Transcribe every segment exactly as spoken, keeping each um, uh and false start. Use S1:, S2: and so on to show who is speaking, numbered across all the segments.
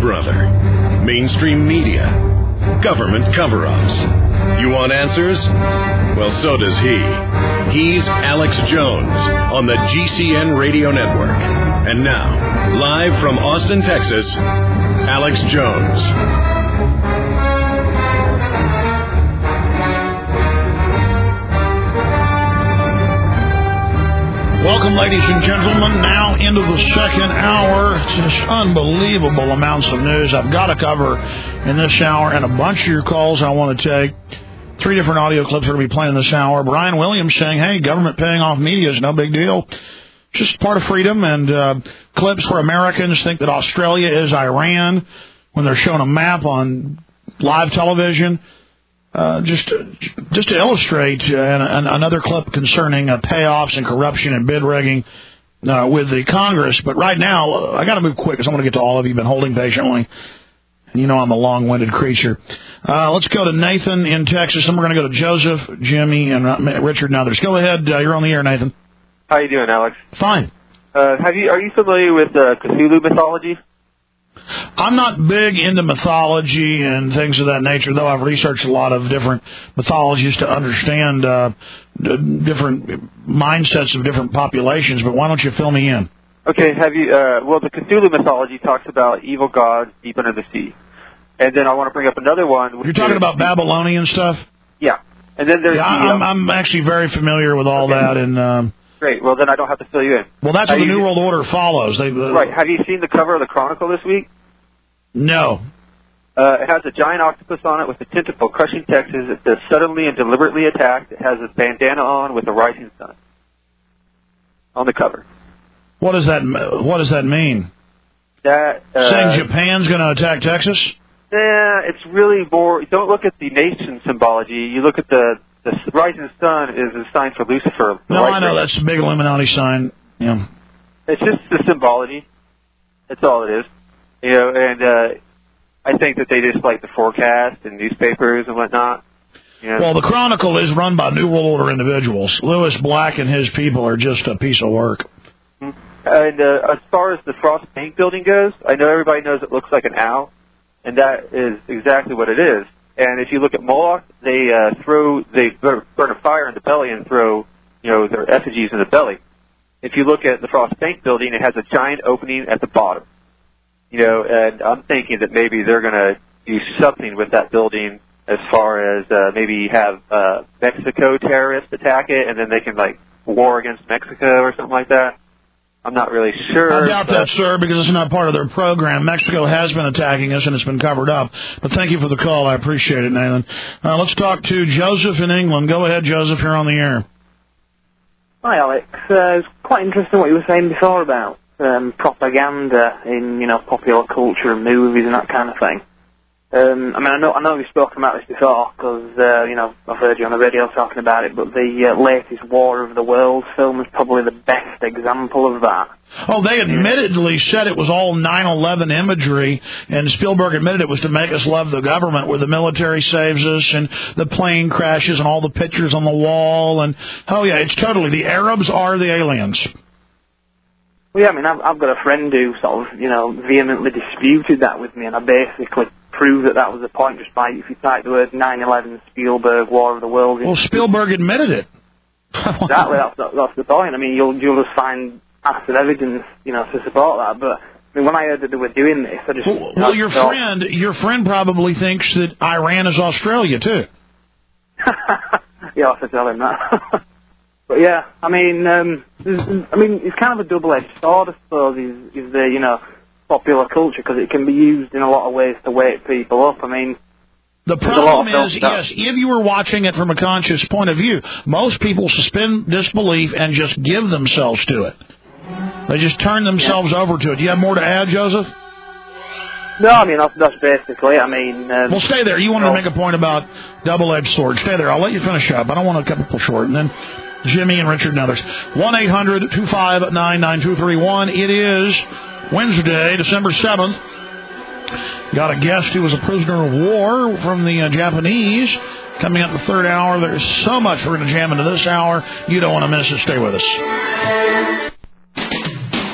S1: brother. Mainstream media. Government cover-ups. You want answers? Well, so does he. He's Alex Jones on the G C N Radio Network. And now, live from Austin, Texas, Alex Jones.
S2: Welcome, ladies and gentlemen, now into the second hour. Just unbelievable amounts of news I've got to cover in this hour, and a bunch of your calls I want to take. Three different audio clips are going to be playing this hour. Brian Williams saying, hey, government paying off media is no big deal. Just part of freedom, and uh, clips where Americans think that Australia is Iran when they're shown a map on live television. Uh, just, just to illustrate, uh, an, another clip concerning uh, payoffs and corruption and bid rigging uh, with the Congress. But right now, uh, I got to move quick because I want to get to all of you. You've been holding patiently. And you know I'm a long-winded creature. Uh, let's go to Nathan in Texas, and we're going to go to Joseph, Jimmy, and uh, Richard and others. Go ahead. Uh, you're on the air, Nathan.
S3: How you doing, Alex?
S2: Fine.
S3: Uh, have you? Are you familiar with uh, Cthulhu mythology?
S2: I'm not big into mythology and things of that nature, though I've researched a lot of different mythologies to understand uh, d- different mindsets of different populations, but why don't you fill me in?
S3: Okay, have you, uh, well, the Cthulhu mythology talks about evil gods deep under the sea. And then I want to bring up another one.
S2: You're talking about Babylonian stuff?
S3: Yeah. And then there's
S2: yeah,
S3: the,
S2: I'm, I'm actually very familiar with all
S3: okay.
S2: that. And um,
S3: Great, well, then I don't have to fill you in.
S2: Well, that's
S3: have
S2: what the
S3: you,
S2: New World Order follows. They, uh,
S3: right, have you seen the cover of the Chronicle this week?
S2: No.
S3: Uh, it has a giant octopus on it with a tentacle crushing Texas. It says suddenly and deliberately attacked. It has a bandana on with a rising sun on the cover.
S2: What does that What does that mean?
S3: That uh,
S2: saying Japan's going to attack Texas?
S3: Yeah, it's really more. Don't look at the nation symbology. You look at the the rising sun is a sign for Lucifer.
S2: No, I know that's a big Illuminati sign. Yeah,
S3: it's just the symbology. That's all it is. You know, and uh, I think that they just like the forecast and newspapers and whatnot. You know?
S2: Well, the Chronicle is run by New World Order individuals. Lewis Black and his people are just a piece of work.
S3: And uh, as far as the Frost Bank building goes, I know everybody knows it looks like an owl, and that is exactly what it is. And if you look at Moloch, they uh, throw, they burn a fire in the belly and throw, you know, their effigies in the belly. If you look at the Frost Bank building, it has a giant opening at the bottom. You know, and I'm thinking that maybe they're going to do something with that building as far as uh, maybe have uh, Mexico terrorists attack it, and then they can, like, war against Mexico or something like that. I'm not really sure.
S2: I doubt that, sir, because it's not part of their program. Mexico has been attacking us, and it's been covered up. But thank you for the call. I appreciate it, Nathan. Uh, let's talk to Joseph in England. Go ahead, Joseph. You're on the air.
S4: Hi, Alex. Uh, it's quite interesting what you were saying before about um, propaganda in, you know, popular culture and movies and that kind of thing. Um, I mean, I know I know we've spoken about this before because, uh, you know, I've heard you on the radio talking about it, but the uh, latest War of the Worlds film is probably the best example of that.
S2: Oh, they admittedly said it was all nine eleven imagery, and Spielberg admitted it was to make us love the government, where the military saves us and the plane crashes and all the pictures on the wall. And, oh, yeah, it's totally, the Arabs are the aliens.
S4: Well, yeah, I mean, I've, I've got a friend who sort of, you know, vehemently disputed that with me, and I basically proved that that was the point just by, if you type the word nine eleven Spielberg, War of the Worlds.
S2: Well, Spielberg admitted it.
S4: Exactly, that's, that's the point. I mean, you'll, you'll just find active evidence, you know, to support that, but I mean, when I heard that they were doing this, I just...
S2: Well, well your thought, friend your friend probably thinks that Iran is Australia, too.
S4: Yeah, I'll have to tell him that. But yeah, I mean, um, I mean, it's kind of a double-edged sword, I suppose, is, is the, you know, popular culture, because it can be used in a lot of ways to wake people up. I mean,
S2: the problem is, yes, if you were watching it from a conscious point of view, most people suspend disbelief and just give themselves to it. They just turn themselves yeah. over to it. Do you have more to add, Joseph?
S4: No, I mean, that's, that's basically it. I mean... Um,
S2: well, stay there. You wanted no. to make a point about double-edged sword. Stay there. I'll let you finish up. I don't want to cut people short. And then Jimmy and Richard and others. one eight hundred two five nine nine two three one. It is Wednesday, December seventh. Got a guest who was a prisoner of war from the uh, Japanese. Coming up the third hour. There's so much we're going to jam into this hour. You don't want to miss it. Stay with us.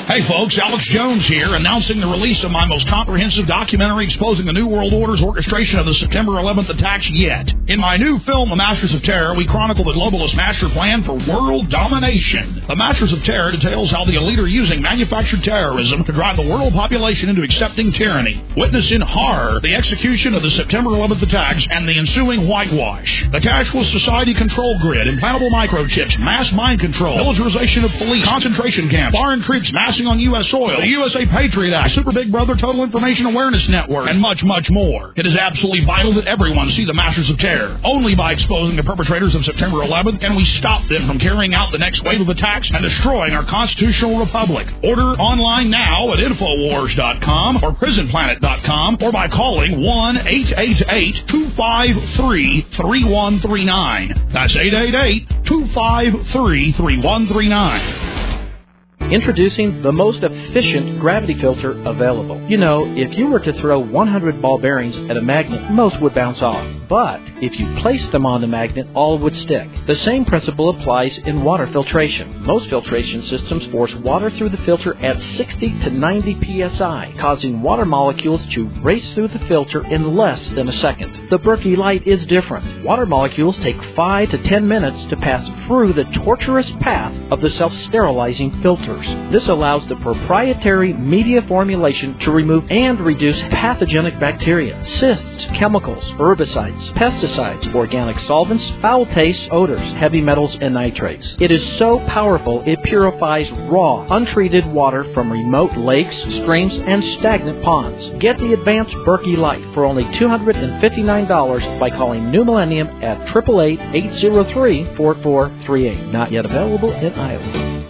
S2: Hey folks, Alex Jones here, announcing the release of my most comprehensive documentary exposing the New World Order's orchestration of the September eleventh attacks yet. In my new film, The Masters of Terror, we chronicle the globalist master plan for world domination. The Masters of Terror details how the elite are using manufactured terrorism to drive the world population into accepting tyranny. Witness in horror the execution of the September eleventh attacks and the ensuing whitewash. The cashless society control grid, implantable microchips, mass mind control, militarization of police, concentration camps, foreign troops massing on U S soil, the U S A Patriot Act, Super Big Brother Total Information Awareness Network, and much, much more. It is absolutely vital that everyone see the Masters of Terror. Only by exposing the perpetrators of September eleventh can we stop them from carrying out the next wave of attacks and destroying our constitutional republic. Order online now at Infowars dot com or Prison Planet dot com or by calling one eight eight eight, two five three, three one three nine. That's eight eight eight, two five three, three one three nine.
S5: Introducing the most efficient gravity filter available. You know, if you were to throw one hundred ball bearings at a magnet, most would bounce off. But if you placed them on the magnet, all would stick. The same principle applies in water filtration. Most filtration systems force water through the filter at sixty to ninety P S I, causing water molecules to race through the filter in less than a second. The Berkey Light is different. Water molecules take five to ten minutes to pass through the tortuous path of the self-sterilizing filters. This allows the proprietary media formulation to remove and reduce pathogenic bacteria, cysts, chemicals, herbicides, pesticides, organic solvents, foul tastes, odors, heavy metals, and nitrates. It is so powerful it purifies raw, untreated water from remote lakes, streams, and stagnant ponds. Get the advanced Berkey Light for only two hundred fifty-nine dollars by calling New Millennium at eight eight eight, eight zero three, four four three eight. Not yet available in Iowa.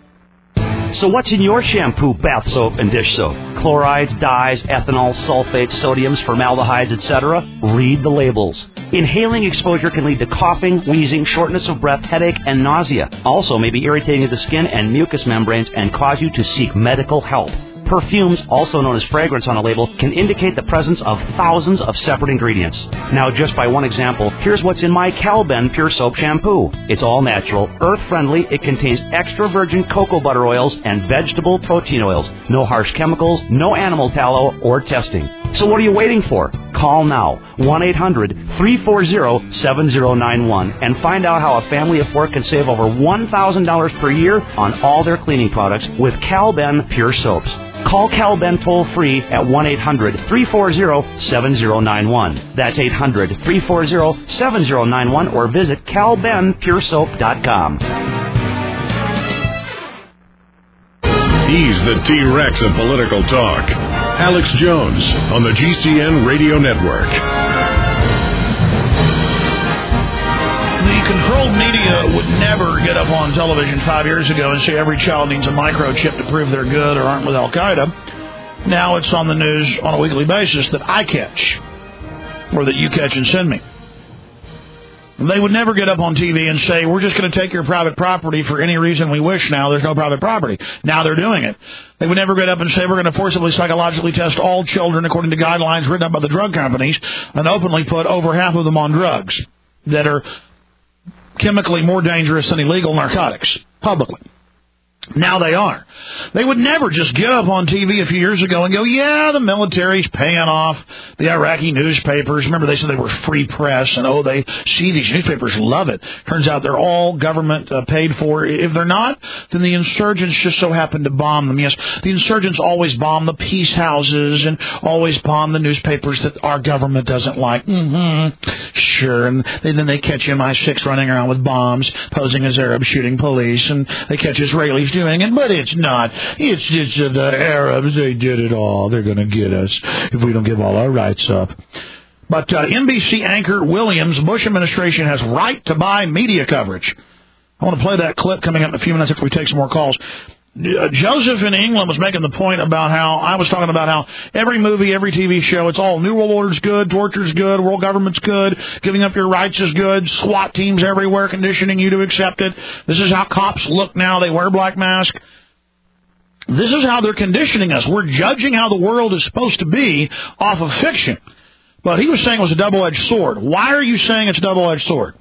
S6: So what's in your shampoo, bath soap, and dish soap? Chlorides, dyes, ethanol, sulfates, sodiums, formaldehydes, et cetera? Read the labels. Inhaling exposure can lead to coughing, wheezing, shortness of breath, headache, and nausea. Also may be irritating to the skin and mucous membranes and cause you to seek medical help. Perfumes, also known as fragrance on a label, can indicate the presence of thousands of separate ingredients. Now, just by one example, here's what's in my Calben Pure Soap Shampoo. It's all natural, earth-friendly, it contains extra virgin cocoa butter oils and vegetable protein oils. No harsh chemicals, no animal tallow or testing. So what are you waiting for? Call now, one eight hundred, three four zero, seven zero nine one, and find out how a family of four can save over one thousand dollars per year on all their cleaning products with Calben Pure Soaps. Call Calben toll-free at one eight hundred, three four zero, seven zero nine one. That's eight hundred, three four zero, seven zero nine one or visit cal ben pure soap dot com.
S1: He's the T-Rex of political talk. Alex Jones on the G C N Radio Network.
S2: The controlled media would never get up on television five years ago and say every child needs a microchip to prove they're good or aren't with Al-Qaeda. Now it's on the news on a weekly basis that I catch, or that you catch and send me. They would never get up on T V and say, we're just going to take your private property for any reason we wish now. There's no private property. Now they're doing it. They would never get up and say, we're going to forcibly psychologically test all children according to guidelines written up by the drug companies and openly put over half of them on drugs that are chemically more dangerous than illegal narcotics, publicly. Now they are. They would never just get up on T V a few years ago and go, yeah, the military's paying off the Iraqi newspapers. Remember, they said they were free press, and, oh, they see these newspapers love it. Turns out they're all government uh, paid for. If they're not, then the insurgents just so happen to bomb them. Yes, the insurgents always bomb the peace houses and always bomb the newspapers that our government doesn't like. Mm-hmm. Sure, and they, then they catch M I six running around with bombs, posing as Arabs shooting police, and they catch Israelis doing it, but it's not. It's just uh, the Arabs. They did it all. They're going to get us if we don't give all our rights up. But uh, N B C anchor Williams, Bush administration has right to buy media coverage. I want to play that clip coming up in a few minutes after we take some more calls. Uh, Joseph in England was making the point about how I was talking about how every movie, every T V show, it's all New World Order's good, torture's good, world government's good, giving up your rights is good, SWAT teams everywhere conditioning you to accept it. This is how cops look now. They wear black masks. This is how they're conditioning us. We're judging how the world is supposed to be off of fiction. But he was saying it was a double-edged sword. Why are you saying it's a double-edged sword?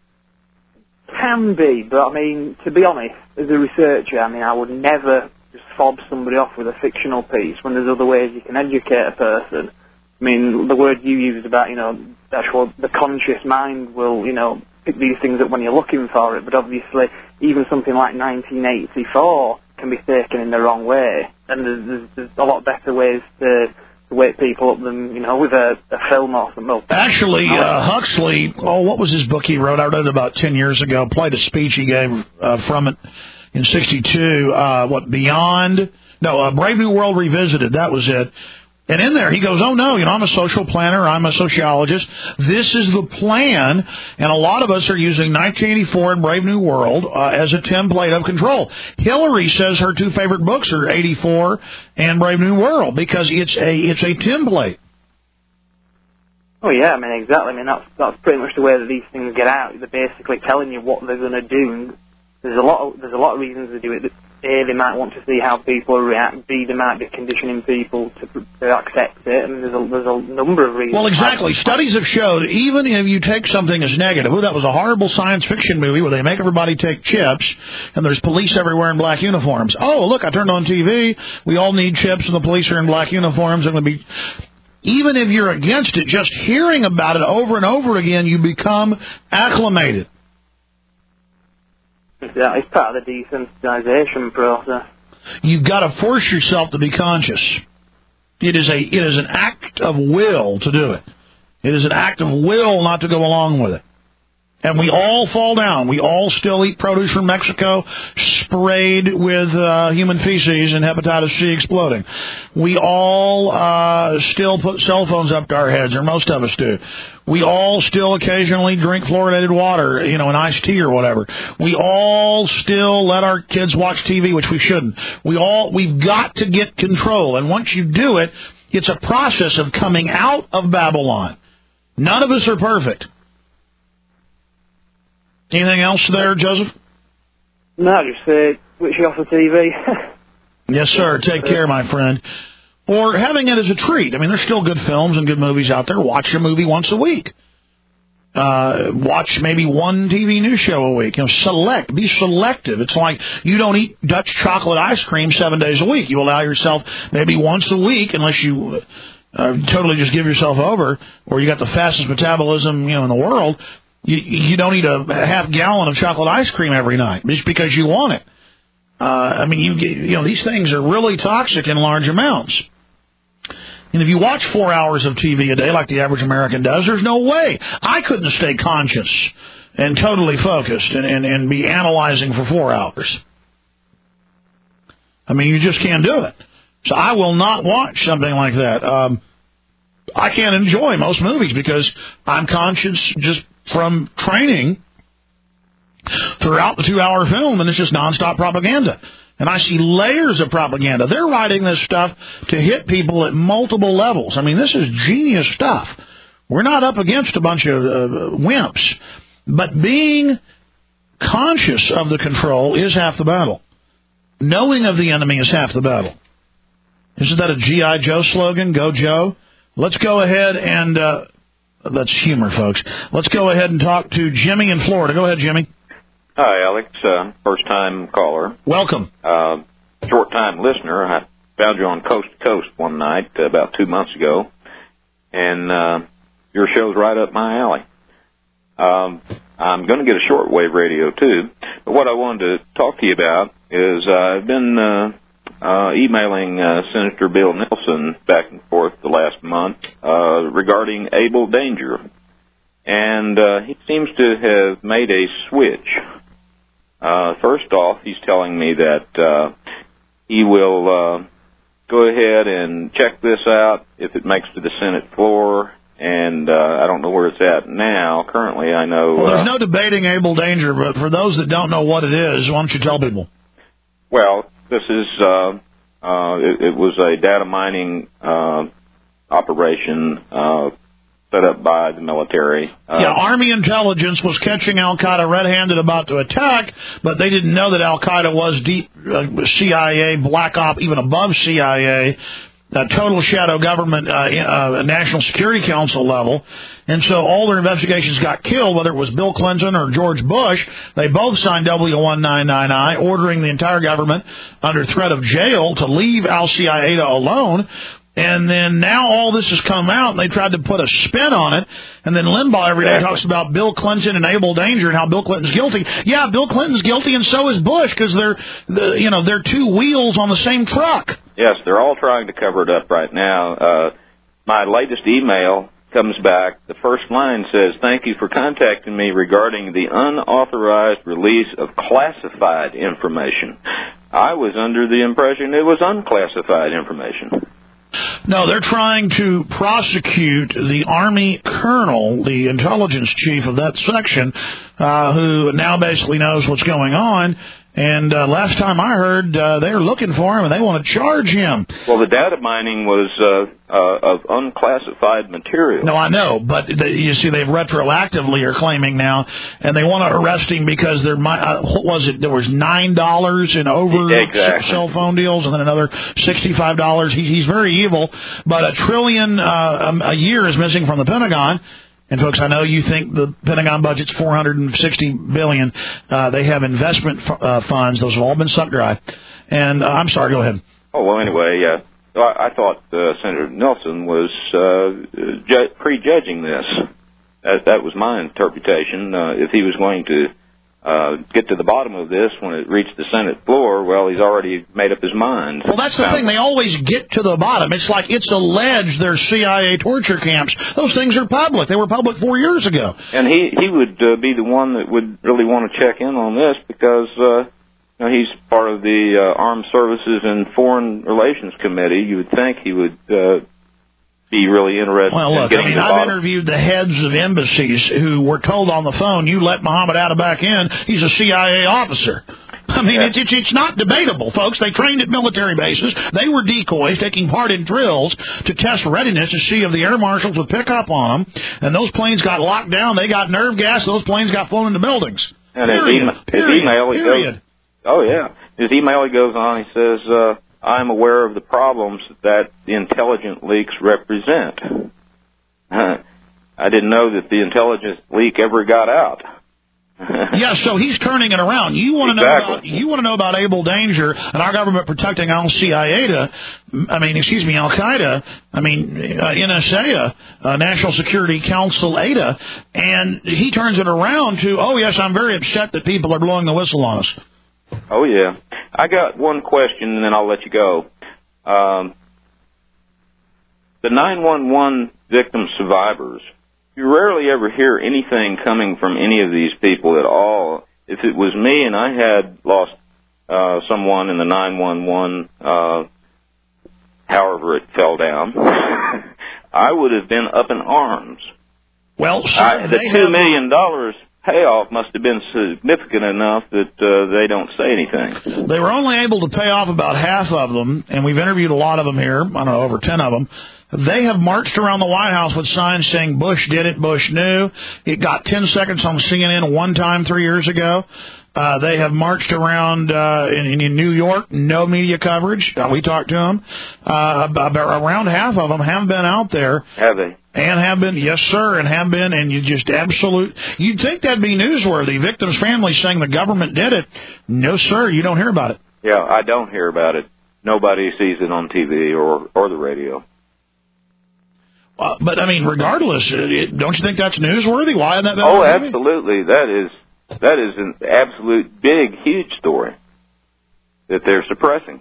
S4: Can be, but I mean, to be honest, as a researcher, I mean, I would never just fob somebody off with a fictional piece when there's other ways you can educate a person. I mean, the word you used about, you know, the actual, the conscious mind will, you know, pick these things up when you're looking for it, but obviously even something like nineteen eighty-four can be taken in the wrong way, and there's, there's, there's a lot better ways to, to wake people up than, you know, with a, a film or something.
S2: Actually, uh, Huxley, oh, what was his book he wrote? I read it about ten years ago, played a speech he gave uh, from it in sixty-two, uh, what, Beyond? No, uh, Brave New World Revisited, that was it. And in there, he goes, oh, no, you know, I'm a social planner, I'm a sociologist. This is the plan, and a lot of us are using nineteen eighty-four and Brave New World uh, as a template of control. Hillary says her two favorite books are eighty-four and Brave New World because it's a it's a template.
S4: Oh, yeah, I mean, exactly. I mean, that's, that's pretty much the way that these things get out. They're basically telling you what they're going to do. And there's a lot of, there's a lot of reasons to do it. A, they might want to see how people react. B, they might be conditioning people to, to accept it. I mean, there's a, there's a number of reasons.
S2: Well, exactly. Studies have showed even if you take something as negative, oh, that was a horrible science fiction movie where they make everybody take chips, and there's police everywhere in black uniforms. Oh, look, I turned on T V. We all need chips, and the police are in black uniforms. And be even if you're against it, just hearing about it over and over again, you become acclimated.
S4: Yeah, it's part of the desensitization process.
S2: You've got to force yourself to be conscious. It is a it is an act of will to do it. It is an act of will not to go along with it. And we all fall down. We all still eat produce from Mexico sprayed with uh, human feces and hepatitis C exploding. We all uh, still put cell phones up to our heads, or most of us do. We all still occasionally drink fluoridated water, you know, an iced tea or whatever. We all still let our kids watch T V, which we shouldn't. We all, we've got to get control. And once you do it, it's a process of coming out of Babylon. None of us are perfect. Anything else there, Joseph?
S4: No, just uh, switch off the T V.
S2: Yes, sir. Take care, my friend. Or having it as a treat. I mean, there's still good films and good movies out there. Watch a movie once a week. Uh, watch maybe one T V news show a week. You know, select. Be selective. It's like you don't eat Dutch chocolate ice cream seven days a week. You allow yourself maybe once a week, unless you uh, totally just give yourself over, or you got the fastest metabolism, you know, in the world. You, you don't eat a half gallon of chocolate ice cream every night just because you want it. Uh, I mean, you get, you know, these things are really toxic in large amounts. And if you watch four hours of T V a day like the average American does, there's no way. I couldn't stay conscious and totally focused and, and, and be analyzing for four hours. I mean, you just can't do it. So I will not watch something like that. Um, I can't enjoy most movies because I'm conscious just from training throughout the two-hour film, and it's just nonstop propaganda. And I see layers of propaganda. They're writing this stuff to hit people at multiple levels. I mean, this is genius stuff. We're not up against a bunch of uh, wimps. But being conscious of the control is half the battle. Knowing of the enemy is half the battle. Isn't that a G I. Joe slogan? Go Joe. Let's go ahead and... Uh, That's humor, folks. Let's go ahead and talk to Jimmy in Florida. Go ahead, Jimmy.
S7: Hi, Alex. Uh, first-time caller.
S2: Welcome.
S7: Uh, short-time listener. I found you on Coast to Coast one night uh, about two months ago, and uh, your show's right up my alley. Um, I'm going to get a shortwave radio, too. But what I wanted to talk to you about is uh, I've been... Uh, Uh, emailing uh, Senator Bill Nelson back and forth the last month uh, regarding Abel Danger. And uh, he seems to have made a switch. Uh, first off, he's telling me that uh, he will uh, go ahead and check this out if it makes to the Senate floor. And uh, I don't know where it's at now. Currently, I know...
S2: Well, there's
S7: uh,
S2: no debating Abel Danger, but for those that don't know what it is, why don't you tell people?
S7: Well... This is, uh, uh, it, it was a data mining uh, operation uh, set up by the military. Uh,
S2: yeah, Army intelligence was catching Al-Qaeda red-handed about to attack, but they didn't know that Al-Qaeda was deep uh, C I A, black op, even above C I A, a total shadow government, uh, uh, National Security Council level. And so all their investigations got killed, whether it was Bill Clinton or George Bush. They both signed W one ninety-nine I, ordering the entire government under threat of jail to leave al-Qaeda alone. And then now all this has come out, and they tried to put a spin on it. And then Limbaugh every day talks about Bill Clinton and Abel Danger and how Bill Clinton's guilty. Yeah, Bill Clinton's guilty, and so is Bush, because they're, the, you know, they're two wheels on the same truck.
S7: Yes, they're all trying to cover it up right now. Uh, my latest email comes back. The first line says, "Thank you for contacting me regarding the unauthorized release of classified information. I was under the impression it was unclassified information."
S2: No, they're trying to prosecute the Army colonel, the intelligence chief of that section, uh, who now basically knows what's going on. And uh, last time I heard, uh, they're looking for him, and they want to charge him.
S7: Well, the data mining was uh, uh, of unclassified material.
S2: No, I know, but they, you see, they've retroactively are claiming now, and they want to arrest him because there might, uh, what was it? There was nine dollars in over
S7: exactly.
S2: cell phone deals, and then another sixty-five dollars. He, he's very evil, but a trillion uh, a year is missing from the Pentagon. And, folks, I know you think the Pentagon budget's four hundred sixty billion dollars. Uh, they have investment f- uh, funds. Those have all been sucked dry. And uh, I'm sorry, go ahead.
S7: Oh, well, anyway, uh, I, I thought uh, Senator Nelson was uh, ju- prejudging this. That, that was my interpretation. Uh, if he was going to uh, get to the bottom of this when it reached the Senate floor, well, he's already made up his mind.
S2: Well, that's the
S7: now,
S2: thing. They always get to the bottom. It's like it's alleged they're C I A torture camps. Those things are public. They were public four years ago.
S7: And he, he would uh, be the one that would really want to check in on this because uh, you know, he's part of the uh, Armed Services and Foreign Relations Committee. You would think he would uh, be really interested
S2: well, look,
S7: in getting
S2: I mean,
S7: to the
S2: I've
S7: bottom.
S2: interviewed the heads of embassies who were told on the phone, you let Muhammad Atta back in, he's a C I A officer. I mean,
S7: yeah.
S2: it's, it's it's not debatable, folks. They trained at military bases. They were decoys, taking part in drills to test readiness to see if the air marshals would pick up on them. And those planes got locked down. They got nerve gas. Those planes got flown into buildings.
S7: And
S2: period,
S7: his, email,
S2: period,
S7: his email, he
S2: period.
S7: goes, oh, yeah. His email, he goes on, he says, uh, I'm aware of the problems that the intelligence leaks represent. Uh, I didn't know that the intelligence leak ever got out.
S2: Yeah, so he's turning it around. You want to
S7: exactly.
S2: know about you want to know about Abel Danger and our government protecting al-Qaeda. I mean, excuse me, Al Qaeda. I mean, uh, N S A, uh, National Security Council, A D A, and he turns it around to, oh yes, I'm very upset that people are blowing the whistle on us.
S7: Oh yeah, I got one question, and then I'll let you go. Um, the nine one one victim survivors. You rarely ever hear anything coming from any of these people at all. If it was me and I had lost uh, someone in the nine one one, uh, however it fell down, I would have been up in arms.
S2: Well, sir,
S7: I, the
S2: they
S7: two
S2: have...
S7: million dollars payoff must have been significant enough that uh, they don't say anything.
S2: They were only able to pay off about half of them, and we've interviewed a lot of them here. I don't know, over ten of them. They have marched around the White House with signs saying Bush did it, Bush knew. It got ten seconds on C N N one time three years ago. Uh, they have marched around uh, in, in New York, no media coverage. Uh, we talked to them. Uh, about around half of them have been out there.
S7: Have they?
S2: And have been, yes, sir, and have been, and you just absolute. You'd think that'd be newsworthy. Victims' families saying the government did it. No, sir, you don't hear about it.
S7: Yeah, I don't hear about it. Nobody sees it on T V or or the radio.
S2: Uh, but, I mean, regardless, it, don't you think that's newsworthy? Why isn't that been
S7: Oh,
S2: on T V?
S7: absolutely. That is, that is an absolute big, huge story that they're suppressing.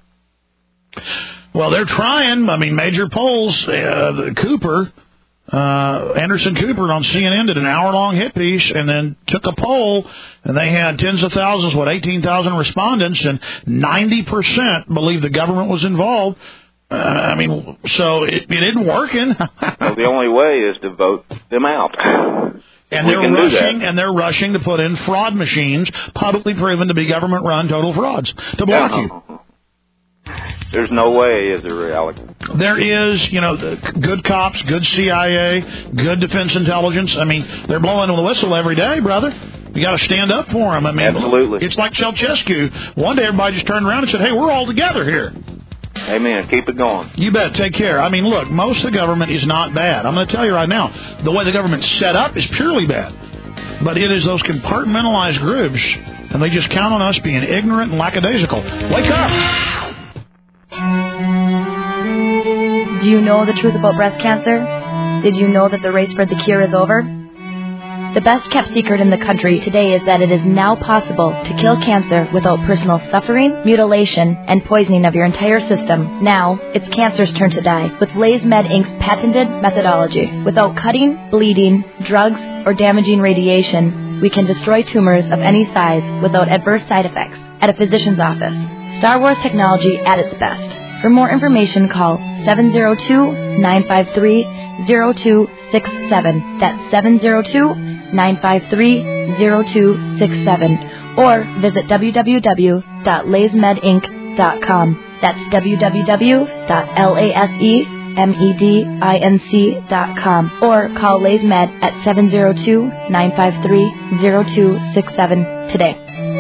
S2: Well, they're trying. I mean, major polls, uh, Cooper, uh, Anderson Cooper on C N N did an hour-long hit piece and then took a poll, and they had tens of thousands, what, eighteen thousand respondents, and ninety percent believe the government was involved. Uh, I mean, so it, it isn't working.
S7: Well, the only way is to vote them out.
S2: And
S7: we
S2: they're
S7: can do
S2: rushing,
S7: that.
S2: and they're rushing to put in fraud machines, publicly proven to be government-run total frauds, to block
S7: yeah.
S2: you.
S7: There's no way, is there, Alex?
S2: There is, you know, the good cops, good C I A, good defense intelligence. I mean, they're blowing on the whistle every day, brother. You got to stand up for them. I mean,
S7: absolutely.
S2: It's like Ceausescu. One day, everybody just turned around and said, "Hey, we're all together here."
S7: Amen. Keep it going.
S2: You bet. Take care. I mean, look, most of the government is not bad. I'm going to tell you right now, the way the government's set up is purely bad. But it is those compartmentalized groups, and they just count on us being ignorant and lackadaisical. Wake up!
S8: Do you know the truth about breast cancer? Did you know that the race for the cure is over? The best-kept secret in the country today is that it is now possible to kill cancer without personal suffering, mutilation, and poisoning of your entire system. Now, it's cancer's turn to die with LaysMed Incorporated's patented methodology. Without cutting, bleeding, drugs, or damaging radiation, we can destroy tumors of any size without adverse side effects at a physician's office. Star Wars technology at its best. For more information, call seven zero two, nine five three, zero two six seven. That's seven zero two, nine five three, zero two six seven. Or visit w w w dot laysmed inc dot com. That's w w w dot lasemedinc dot com. Or call LaysMed at seven zero two, nine five three, zero two six seven today.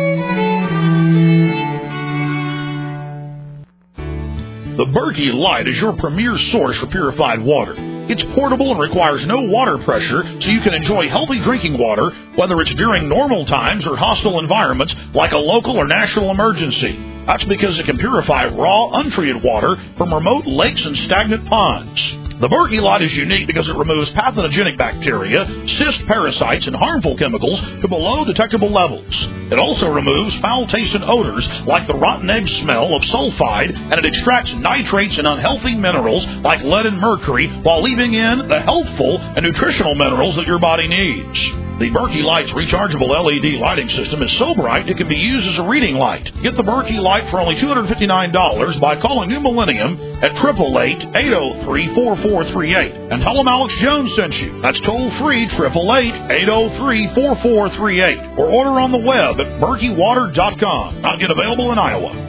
S2: The Berkey Light is your premier source for purified water. It's portable and requires no water pressure, so you can enjoy healthy drinking water, whether it's during normal times or hostile environments like a local or national emergency. That's because it can purify raw, untreated water from remote lakes and stagnant ponds. The Berkey Light is unique because it removes pathogenic bacteria, cyst parasites, and harmful chemicals to below detectable levels. It also removes foul-tasting odors like the rotten egg smell of sulfide, and it extracts nitrates and unhealthy minerals like lead and mercury while leaving in the healthful and nutritional minerals that your body needs. The Berkey Light's rechargeable L E D lighting system is so bright it can be used as a reading light. Get the Berkey Light for only two hundred fifty-nine dollars by calling New Millennium at eight eight eight, eight oh three, four four three eight. And tell them Alex Jones sent you. That's toll-free, eight eight eight, eight oh three, four four three eight. Or order on the web at berkey water dot com. Not yet available in Iowa.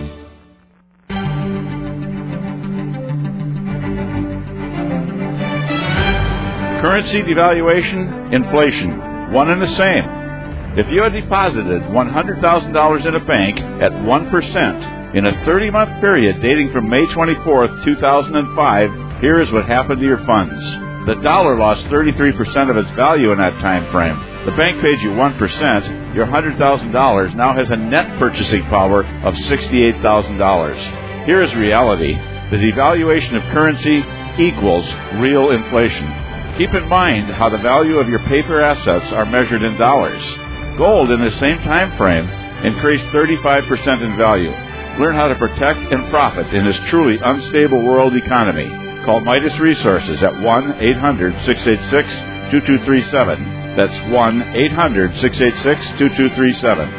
S9: Currency devaluation, inflation, one and the same. If you had deposited one hundred thousand dollars in a bank at one percent in a thirty-month period dating from May twenty-fourth, two thousand five, here is what happened to your funds. The dollar lost thirty-three percent of its value in that time frame. The bank paid you one percent. Your one hundred thousand dollars now has a net purchasing power of sixty-eight thousand dollars. Here is reality. The devaluation of currency equals real inflation. Keep in mind how the value of your paper assets are measured in dollars. Gold in the same time frame increased thirty-five percent in value. Learn how to protect and profit in this truly unstable world economy. Call Midas Resources at one eight hundred, six eight six, two two three seven. That's one eight hundred, six eight six, two two three seven.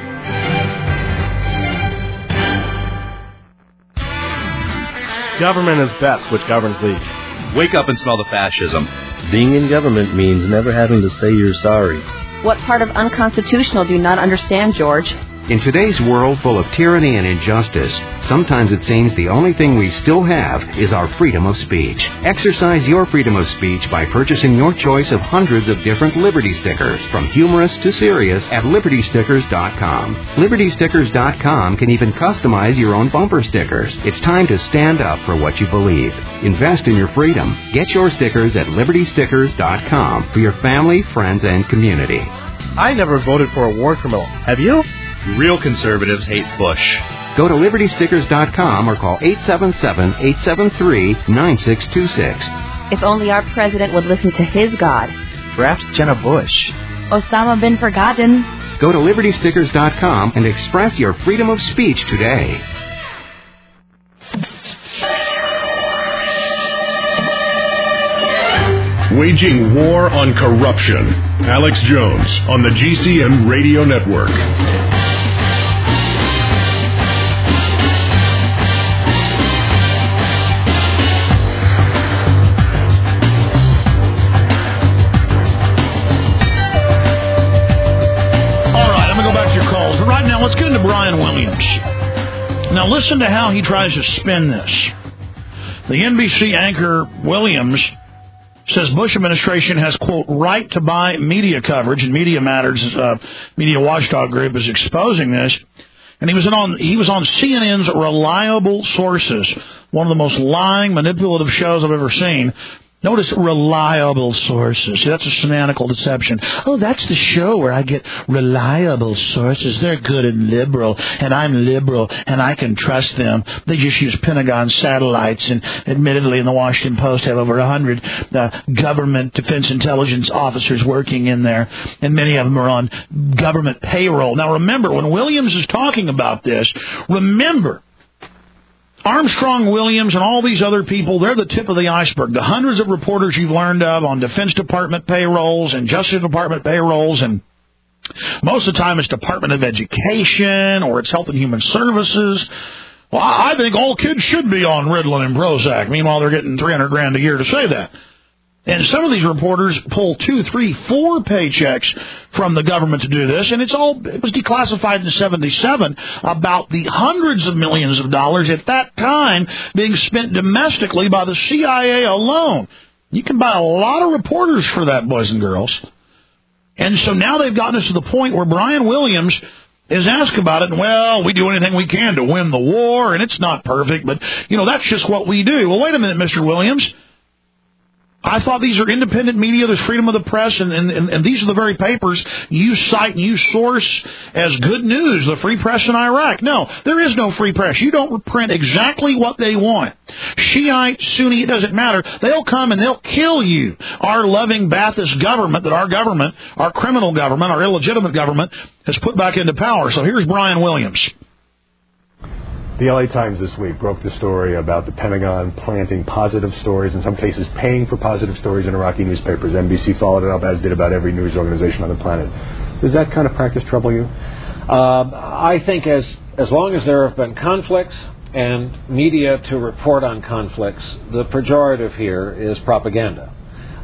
S10: Government is best, which governs least.
S11: Wake up and smell the fascism.
S12: Being in government means never having to say you're sorry.
S13: What part of unconstitutional do you not understand, George?
S14: In today's world full of tyranny and injustice, sometimes it seems the only thing we still have is our freedom of speech. Exercise your freedom of speech by purchasing your choice of hundreds of different Liberty stickers, from humorous to serious, at liberty stickers dot com. liberty stickers dot com can even customize your own bumper stickers. It's time to stand up for what you believe. Invest in your freedom. Get your stickers at liberty stickers dot com for your family, friends, and community.
S10: I never voted for a war criminal. Have you?
S11: Real conservatives hate Bush.
S14: Go to liberty stickers dot com or call eight seven seven, eight seven three, nine six two six.
S13: If only our president would listen to his God.
S10: Perhaps Jenna Bush.
S8: Osama bin Forgotten.
S14: Go to liberty stickers dot com and express your freedom of speech today.
S1: Waging war on corruption. Alex Jones on the G C N Radio Network.
S2: Right now, let's get into Brian Williams. Now, listen to how he tries to spin this. The N B C anchor Williams says Bush administration has, quote, right to buy media coverage, and Media Matters, uh, Media Watchdog Group is exposing this. And he was on he was on C N N's Reliable Sources, one of the most lying, manipulative shows I've ever seen. Notice reliable sources. See, that's a semantical deception. Oh, that's the show where I get reliable sources. They're good and liberal, and I'm liberal, and I can trust them. They just use Pentagon satellites, and admittedly in the Washington Post have over one hundred uh, government defense intelligence officers working in there, and many of them are on government payroll. Now, remember, when Williams is talking about this, remember, Armstrong, Williams, and all these other people, they're the tip of the iceberg. The hundreds of reporters you've learned of on Defense Department payrolls and Justice Department payrolls, and most of the time it's Department of Education or it's Health and Human Services. Well, I think all kids should be on Ritalin and Prozac. Meanwhile, they're getting three hundred grand a year to say that. And some of these reporters pull two, three, four paychecks from the government to do this, and it's all it was declassified in seventy-seven about the hundreds of millions of dollars at that time being spent domestically by the C I A alone. You can buy a lot of reporters for that, boys and girls. And so now they've gotten us to the point where Brian Williams is asked about it, and, well, we do anything we can to win the war, and it's not perfect, but, you know, that's just what we do. Well, wait a minute, Mister Williams. I thought these are independent media, there's freedom of the press, and, and, and these are the very papers you cite and you source as good news, the free press in Iraq. No, there is no free press. You don't print exactly what they want. Shiite, Sunni, it doesn't matter. They'll come and they'll kill you. Our loving Ba'athist government that our government, our criminal government, our illegitimate government, has put back into power. So here's Brian Williams.
S15: The L A Times this week broke the story about the Pentagon planting positive stories, in some cases paying for positive stories in Iraqi newspapers. N B C followed it up, as did about every news organization on the planet. Does that kind of practice trouble you?
S16: Um, I think as as long as there have been conflicts and media to report on conflicts, the pejorative here is propaganda.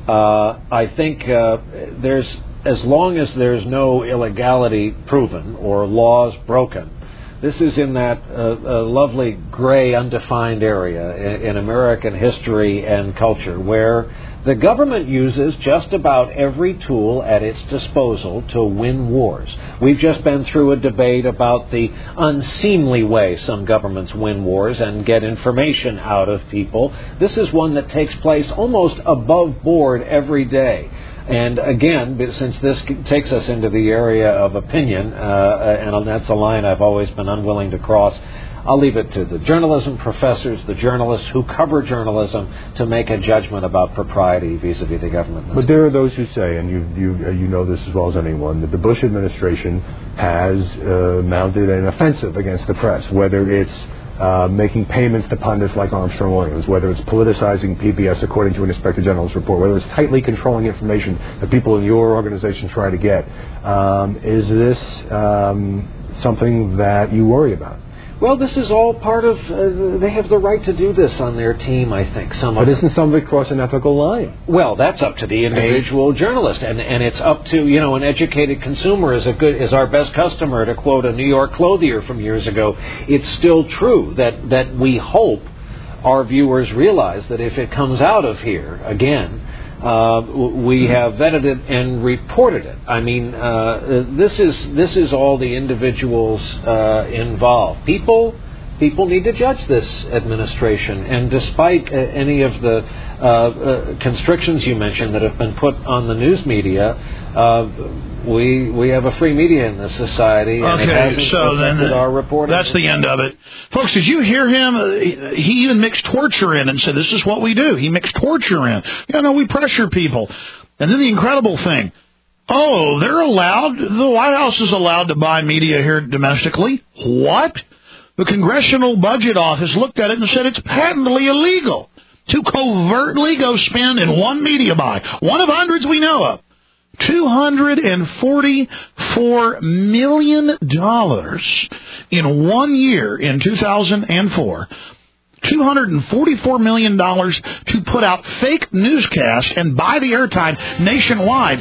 S16: Uh, I think uh, there's as long as there's no illegality proven or laws broken, this is in that uh, uh, lovely gray, undefined area in, in American history and culture where the government uses just about every tool at its disposal to win wars. We've just been through a debate about the unseemly way some governments win wars and get information out of people. This is one that takes place almost above board every day. And again, since this takes us into the area of opinion, uh, and that's a line I've always been unwilling to cross, I'll leave it to the journalism professors, the journalists who cover journalism, to make a judgment about propriety vis-a-vis the government.
S15: But there are those who say, and you you uh, you know this as well as anyone, that the Bush administration has uh, mounted an offensive against the press, whether it's Uh, making payments to pundits like Armstrong Williams, whether it's politicizing P B S according to an Inspector General's report, whether it's tightly controlling information that people in your organization try to get. Um, is this um, something that you worry about?
S16: Well, this is all part of, uh, they have the right to do this on their team, I think. Some
S15: but
S16: of
S15: isn't some of it cross an ethical line?
S16: Well, that's up to the individual hey. journalist, and and it's up to, you know, an educated consumer is a good is our best customer, to quote a New York clothier from years ago. It's still true that, that we hope our viewers realize that if it comes out of here, again, Uh, we have vetted it and reported it. I mean, uh, this is this is all the individuals uh, involved. People people need to judge this administration, and despite uh, any of the uh, uh, constrictions you mentioned that have been put on the news media, uh, we we have a free media in this society, and
S2: okay,
S16: it hasn't
S2: so
S16: affected
S2: then
S16: our reporting.
S2: That's the end of it. Folks, did you hear him? He even mixed torture in and said, this is what we do. He mixed torture in. You know, we pressure people. And then the incredible thing, oh, they're allowed, the White House is allowed to buy media here domestically. What? The Congressional Budget Office looked at it and said it's patently illegal to covertly go spend in one media buy, one of hundreds we know of, two hundred forty-four million dollars in one year in two thousand four. two hundred forty-four million dollars to put out fake newscasts and buy the airtime nationwide.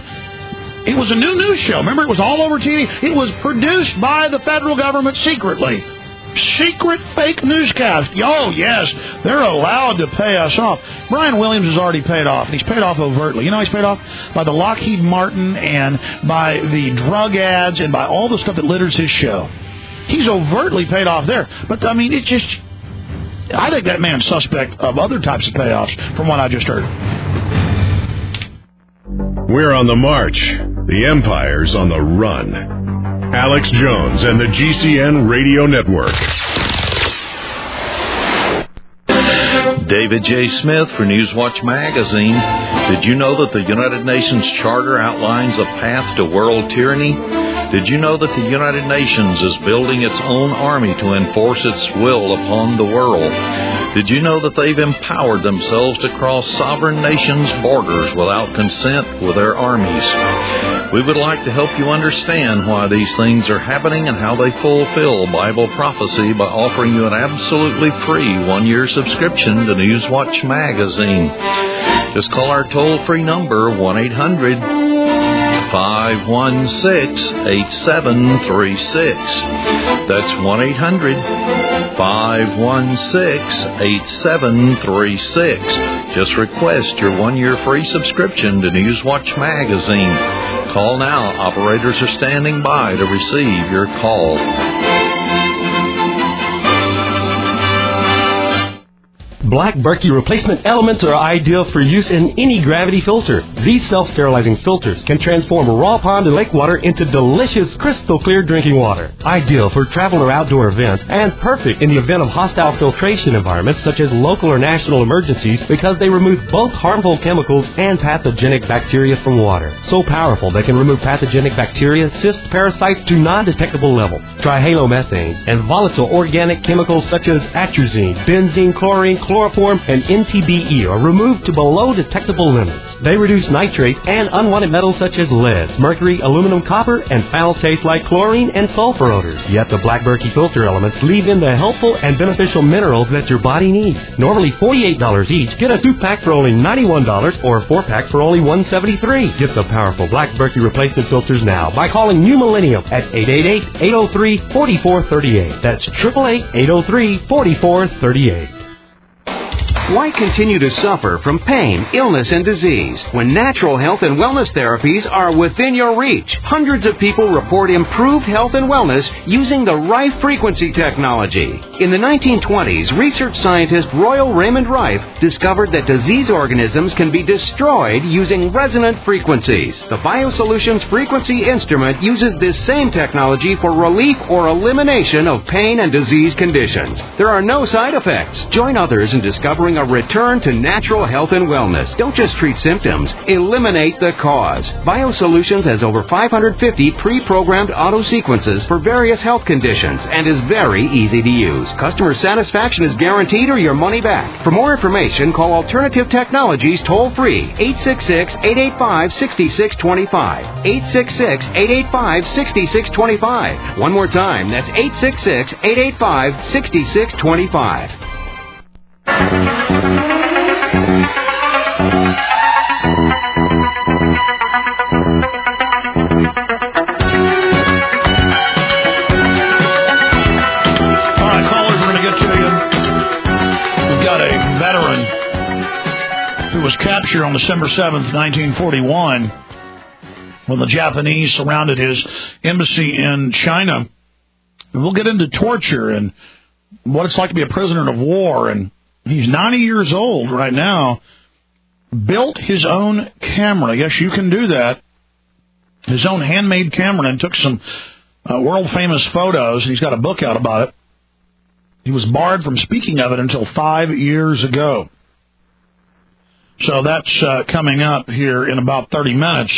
S2: It was a new news show. Remember, it was all over T V. It was produced by the federal government secretly. Secret fake newscast. Oh, yes, they're allowed to pay us off. Brian Williams has already paid off, and he's paid off overtly. You know he's paid off? By the Lockheed Martin and by the drug ads and by all the stuff that litters his show. he's overtly paid off there. But, I mean, it just... I think that man's suspect of other types of payoffs from what I just heard.
S1: We're on the march. The Empire's on the run. Alex Jones and the G C N Radio Network.
S17: David J. Smith for Newswatch Magazine. Did you know that the United Nations Charter outlines a path to world tyranny? Did you know that the United Nations is building its own army to enforce its will upon the world? Did you know that they've empowered themselves to cross sovereign nations' borders without consent with their armies? We would like to help you understand why these things are happening and how they fulfill Bible prophecy by offering you an absolutely free one-year subscription to Newswatch Magazine. Just call our toll-free number, one eight hundred five one six eight seven three six. That's one eight hundred five one six eight seven three six. Just request your one-year free subscription to Newswatch Magazine. Call now. Operators are standing by to receive your call.
S10: Black Berkey replacement elements are ideal for use in any gravity filter. These self-sterilizing filters can transform raw pond and lake water into delicious, crystal clear drinking water. Ideal for travel or outdoor events, and perfect in the event of hostile filtration environments such as local or national emergencies, because they remove both harmful chemicals and pathogenic bacteria from water. So powerful they can remove pathogenic bacteria, cysts, parasites to non-detectable levels. Trihalomethanes and volatile organic chemicals such as atrazine, benzene, chlorine, chlorine, chloroform, and N T B E are removed to below detectable limits. They reduce nitrates and unwanted metals such as lead, mercury, aluminum, copper, and foul taste like chlorine and sulfur odors. Yet the Black Berkey filter elements leave in the helpful and beneficial minerals that your body needs. Normally forty-eight dollars each, get a two-pack for only ninety-one dollars or a four-pack for only one hundred seventy-three dollars. Get the powerful Black Berkey replacement filters now by calling New Millennium at eight eight eight, eight oh three, four four three eight. That's eight eight eight, eight oh three, four four three eight.
S14: Why continue to suffer from pain, illness, and disease when natural health and wellness therapies are within your reach? Hundreds of people report improved health and wellness using the Rife frequency technology. In the nineteen twenties, research scientist Royal Raymond Rife discovered that disease organisms can be destroyed using resonant frequencies. The BioSolutions frequency instrument uses this same technology for relief or elimination of pain and disease conditions. There are no side effects. Join others in discovering a return to natural health and wellness. Don't just treat symptoms. Eliminate the cause. BioSolutions has over five hundred fifty pre-programmed auto sequences for various health conditions and is very easy to use. Customer satisfaction is guaranteed or your money back. For more information, call Alternative Technologies toll-free eight six six, eight eight five, six six two five. eight six six, eight eight five, six six two five. One more time, that's eight six six, eight eight five, six six two five.
S2: Was captured on December seventh, nineteen forty-one, when the Japanese surrounded his embassy in China. And we'll get into torture and what it's like to be a prisoner of war. And he's ninety years old right now. Built his own camera. Yes, you can do that. His own handmade camera, and took some uh, world-famous photos. And he's got a book out about it. He was barred from speaking of it until five years ago. So that's uh, coming up here in about thirty minutes.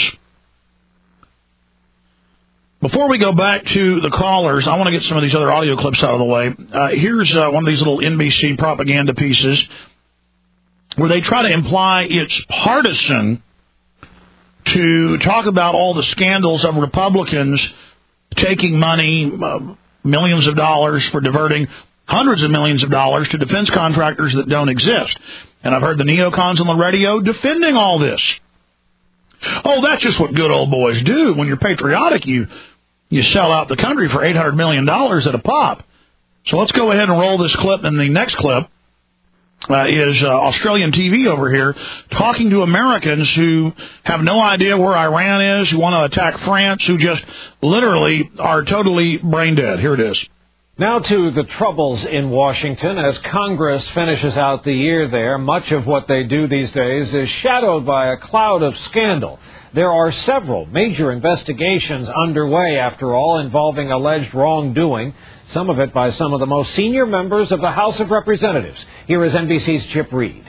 S2: Before we go back to the callers, I want to get some of these other audio clips out of the way. Uh, here's uh, one of these little N B C propaganda pieces where they try to imply it's partisan to talk about all the scandals of Republicans taking money, uh, millions of dollars for diverting hundreds of millions of dollars to defense contractors that don't exist. And I've heard the neocons on the radio defending all this. Oh, that's just what good old boys do. When you're patriotic, you you sell out the country for eight hundred million dollars at a pop. So let's go ahead and roll this clip. And the next clip uh, is uh, Australian T V over here talking to Americans who have no idea where Iran is, who want to attack France, who just literally are totally brain dead. Here it is.
S16: Now to the troubles in Washington. As Congress finishes out the year there, much of what they do these days is shadowed by a cloud of scandal. There are several major investigations underway, after all, involving alleged wrongdoing, some of it by some of the most senior members of the House of Representatives. Here is N B C's Chip Reed.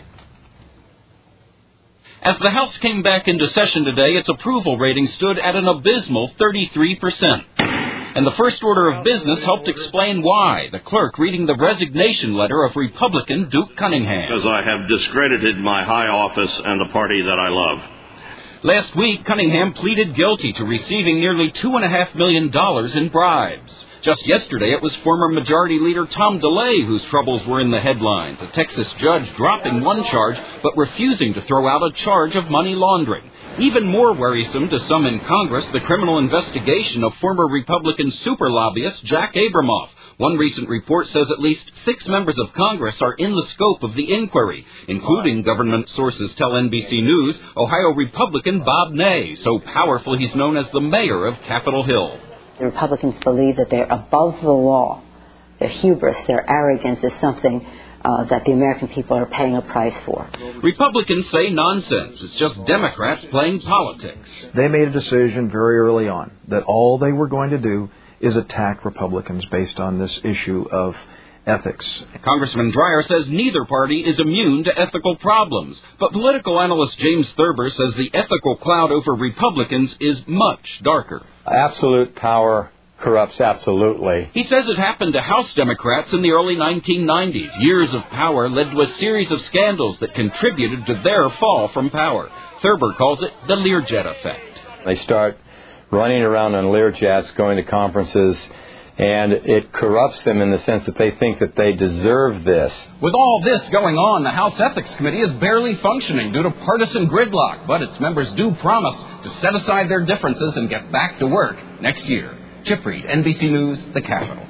S18: As the House came back into session today, its approval rating stood at an abysmal thirty-three percent. And the first order of business helped explain why, the clerk reading the resignation letter of Republican Duke Cunningham.
S19: Because I have discredited my high office and the party that I love.
S18: Last week, Cunningham pleaded guilty to receiving nearly two point five million dollars in bribes. Just yesterday, it was former Majority Leader Tom DeLay whose troubles were in the headlines, a Texas judge dropping one charge but refusing to throw out a charge of money laundering. Even more worrisome to some in Congress, the criminal investigation of former Republican super lobbyist Jack Abramoff. One recent report says at least six members of Congress are in the scope of the inquiry, including, government sources tell N B C News, Ohio Republican Bob Ney, so powerful he's known as the mayor of Capitol Hill.
S20: The Republicans believe that they're above the law. Their hubris, their arrogance is something uh, that the American people are paying a price for.
S18: Republicans say nonsense. It's just Democrats playing politics.
S21: They made a decision very early on that all they were going to do is attack Republicans based on this issue of ethics.
S18: Congressman Dreyer says neither party is immune to ethical problems, but political analyst James Thurber says the ethical cloud over Republicans is much darker.
S22: Absolute power corrupts absolutely.
S18: He says it happened to House Democrats in the early nineteen nineties. Years of power led to a series of scandals that contributed to their fall from power. Thurber calls it the Learjet effect.
S22: They start running around on Learjets, going to conferences, and it corrupts them in the sense that they think that they deserve this.
S18: With all this going on, the House Ethics Committee is barely functioning due to partisan gridlock, but its members do promise to set aside their differences and get back to work next year. Chip Reed, N B C News, the Capitol.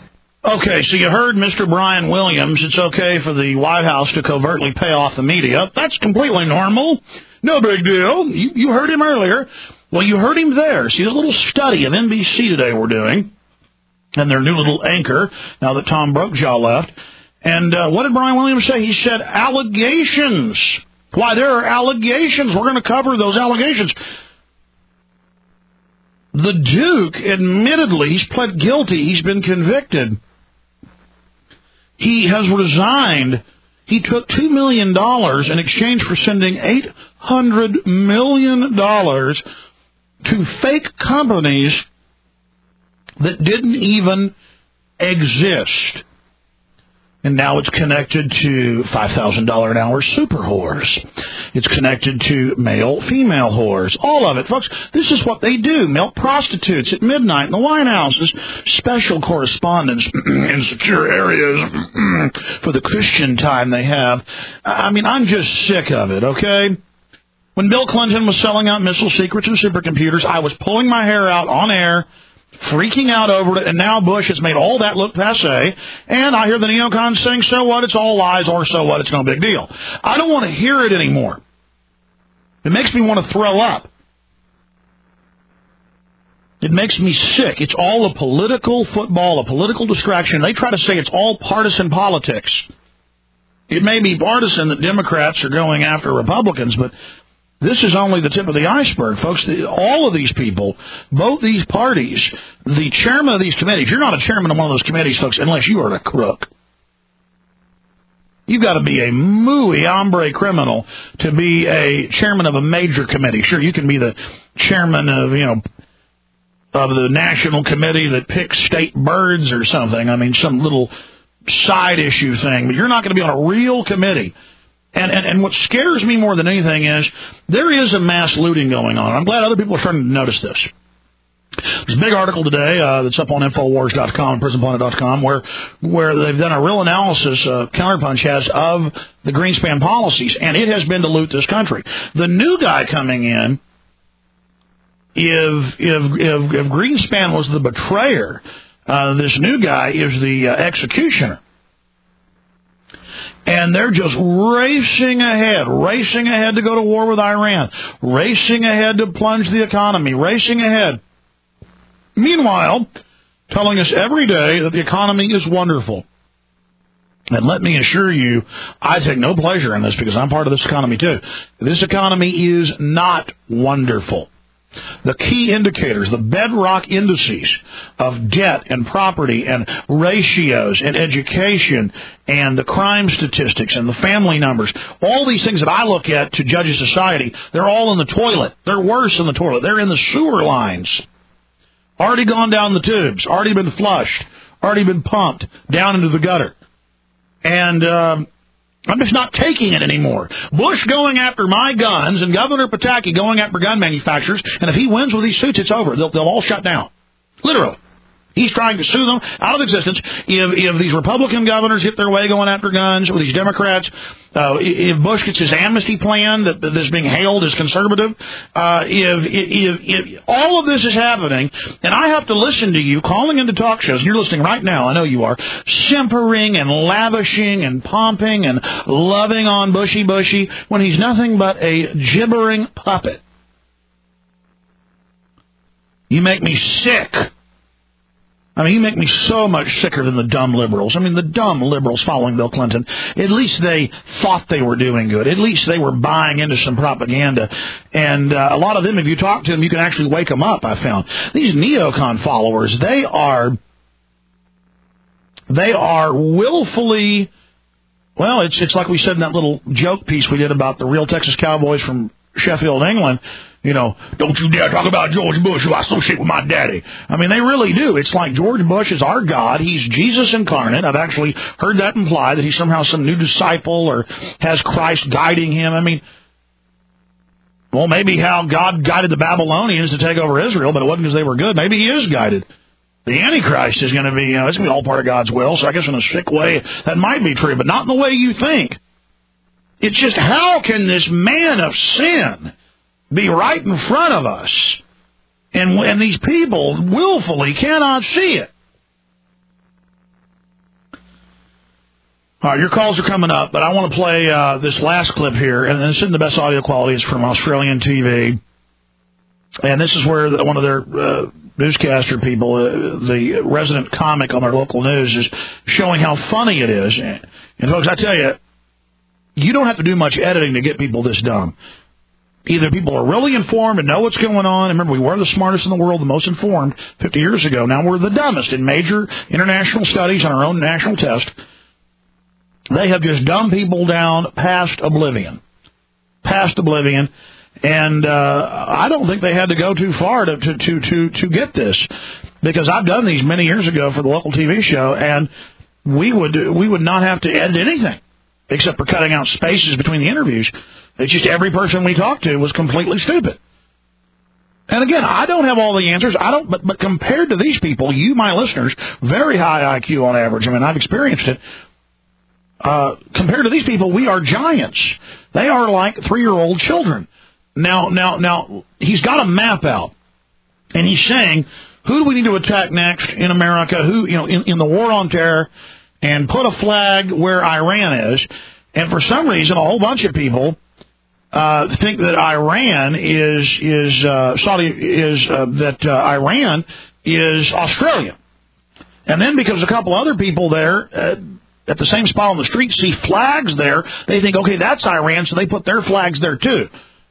S2: Okay, so you heard Mister Brian Williams. It's okay for the White House to covertly pay off the media. That's completely normal. No big deal. You, you heard him earlier. Well, you heard him there. See, the little study of N B C today we're doing, and their new little anchor, now that Tom Brokaw left. And uh, what did Brian Williams say? He said allegations. Why, there are allegations. We're going to cover those allegations. The Duke, admittedly, he's pled guilty. He's been convicted. He has resigned. He took two million dollars in exchange for sending eight hundred million dollars to fake companies that didn't even exist. And now it's connected to five thousand dollars an hour super whores. It's connected to male-female whores. All of it, folks. This is what they do. Milk prostitutes at midnight in the White House. This special correspondence in secure areas for the Christian time they have. I mean, I'm just sick of it, okay? When Bill Clinton was selling out missile secrets and supercomputers, I was pulling my hair out on air, freaking out over it, and now Bush has made all that look passé, and I hear the neocons saying, so what, it's all lies, or so what, it's no big deal. I don't want to hear it anymore. It makes me want to throw up. It makes me sick. It's all a political football, a political distraction. They try to say it's all partisan politics. It may be partisan that Democrats are going after Republicans, but this is only the tip of the iceberg, folks. All of these people, both these parties, the chairman of these committees, you're not a chairman of one of those committees, folks, unless you are a crook. You've got to be a muy hombre criminal to be a chairman of a major committee. Sure, you can be the chairman of, you know, of the national committee that picks state birds or something. I mean, some little side issue thing, but you're not going to be on a real committee. And, and and what scares me more than anything is there is a mass looting going on. I'm glad other people are starting to notice this. There's a big article today uh, that's up on Infowars dot com and Prison Planet dot com where where they've done a real analysis, uh, Counterpunch has, of the Greenspan policies, and it has been to loot this country. The new guy coming in, if if if, if Greenspan was the betrayer, uh, this new guy is the uh, executioner. And they're just racing ahead, racing ahead to go to war with Iran, racing ahead to plunge the economy, racing ahead. Meanwhile, telling us every day that the economy is wonderful. And let me assure you, I take no pleasure in this because I'm part of this economy too. This economy is not wonderful. The key indicators, the bedrock indices of debt and property and ratios and education and the crime statistics and the family numbers, all these things that I look at to judge a society, they're all in the toilet. They're worse in the toilet. They're in the sewer lines. Already gone down the tubes, already been flushed, already been pumped down into the gutter. And um, I'm just not taking it anymore. Bush going after my guns and Governor Pataki going after gun manufacturers, and if he wins with these suits, it's over. They'll, they'll all shut down. Literally. He's trying to sue them out of existence. If, if these Republican governors get their way going after guns, or these Democrats, uh, if Bush gets his amnesty plan that, that is being hailed as conservative, uh, if, if, if all of this is happening, and I have to listen to you calling into talk shows, and you're listening right now, I know you are, simpering and lavishing and pomping and loving on Bushy Bushy when he's nothing but a gibbering puppet. You make me sick. I mean, you make me so much sicker than the dumb liberals. I mean, the dumb liberals following Bill Clinton, at least they thought they were doing good. At least they were buying into some propaganda. And uh, a lot of them, if you talk to them, you can actually wake them up, I found. These neocon followers, they are, they are willfully, well, it's, it's like we said in that little joke piece we did about the real Texas Cowboys from Sheffield, England. You know, don't you dare talk about George Bush, who I associate with my daddy. I mean, they really do. It's like George Bush is our God. He's Jesus incarnate. I've actually heard that imply that he's somehow some new disciple or has Christ guiding him. I mean, well, maybe how God guided the Babylonians to take over Israel, but it wasn't because they were good. Maybe he is guided. The Antichrist is going to be, you know, it's going to be all part of God's will. So I guess in a sick way, that might be true, but not in the way you think. It's just, how can this man of sin be right in front of us, and and these people willfully cannot see it? All right, your calls are coming up, but I want to play uh, this last clip here, and this isn't the best audio quality. It's from Australian T V, and this is where the, one of their uh, newscaster people, uh, the resident comic on their local news, is showing how funny it is. And folks, I tell you, you don't have to do much editing to get people this dumb. Either people are really informed and know what's going on. And remember, we were the smartest in the world, the most informed fifty years ago. Now we're the dumbest in major international studies on our own national test. They have just dumbed people down past oblivion. Past oblivion. And uh, I don't think they had to go too far to, to, to, to, to get this. Because I've done these many years ago for the local T V show, and we would we would not have to edit anything except for cutting out spaces between the interviews. It's just every person we talked to was completely stupid. And again, I don't have all the answers. I don't, but, but compared to these people, you, my listeners, very high I Q on average. I mean, I've experienced it. Uh, compared to these people, we are giants. They are like three-year-old children. Now, now, now, he's got a map out, and he's saying, who do we need to attack next in America? Who, you know, in, in the war on terror, and put a flag where Iran is. And for some reason, a whole bunch of people Uh, think that Iran is is uh, Saudi is uh, that uh, Iran is Australia, and then because a couple other people there uh, at the same spot on the street see flags there, they think, okay, that's Iran, so they put their flags there too.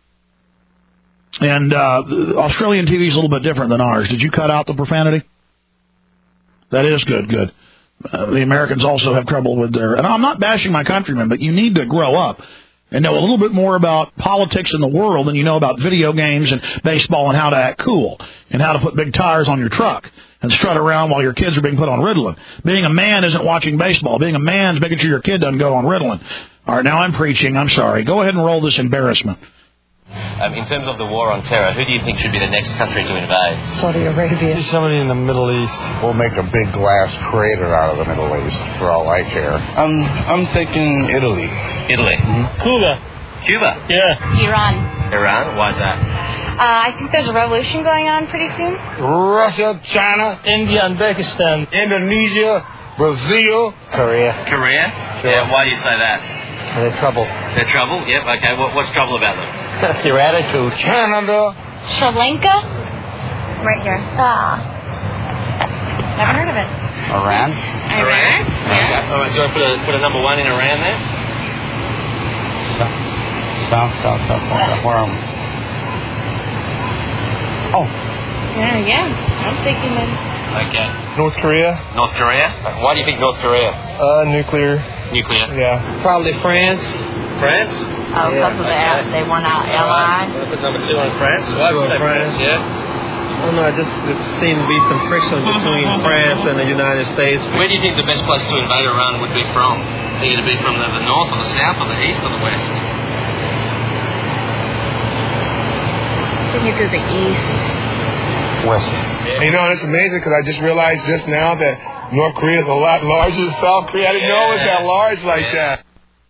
S2: And uh, Australian T V is a little bit different than ours. Did you cut out the profanity? That is good, good. Uh, the Americans also have trouble with their, and I'm not bashing my countrymen, but you need to grow up and know a little bit more about politics in the world than you know about video games and baseball and how to act cool and how to put big tires on your truck and strut around while your kids are being put on Ritalin. Being a man isn't watching baseball. Being a man is making sure your kid doesn't go on Ritalin. All right, now I'm preaching. I'm sorry. Go ahead and roll this embarrassment.
S3: Um, in terms of the war on terror, who do you think should be the next country to invade?
S5: Saudi Arabia.
S23: Somebody in the Middle East.
S24: We'll make a big glass crater out of the Middle East, for all I care.
S23: I'm I'm thinking Italy.
S3: Italy.
S23: Mm-hmm.
S5: Cuba.
S3: Cuba?
S5: Yeah.
S3: Iran. Iran? Why is that?
S5: Uh, I think there's a revolution going on pretty soon.
S24: Russia, China,
S5: India, and Pakistan.
S24: Indonesia, Brazil.
S5: Korea.
S3: Korea?
S5: Sure.
S3: Yeah, why do you say that?
S5: They're trouble.
S3: They're trouble? Yep, okay. What, what's trouble about them?
S5: Their attitude.
S24: Canada.
S5: Sri Lanka? Right here. Ah. Never heard of it.
S4: Iran?
S3: Iran? Yeah. All right, do you want to put a, put a number one in Iran there?
S4: South, south, south, south. Where are we? Oh.
S5: Yeah, yeah. I'm thinking of...
S3: Okay.
S23: North Korea.
S3: North Korea? Why do you think North Korea?
S23: Uh, nuclear.
S3: Nuclear?
S23: Yeah.
S6: Probably France.
S3: France?
S5: Oh, because of that, they were not allied.
S3: Want to put number two on France? Why would you say France? Yeah.
S6: I don't know, it just it seemed to be some friction between France and the United States.
S3: Where do you think the best place to invade Iran would be from? Think it'd be from the, the north or the south or the east or the west?
S5: I think it to the east.
S4: West.
S23: Yeah. You know, it's amazing because I just realized just now that North Korea is a lot larger than South Korea. I didn't yeah. know it was that large like yeah. that.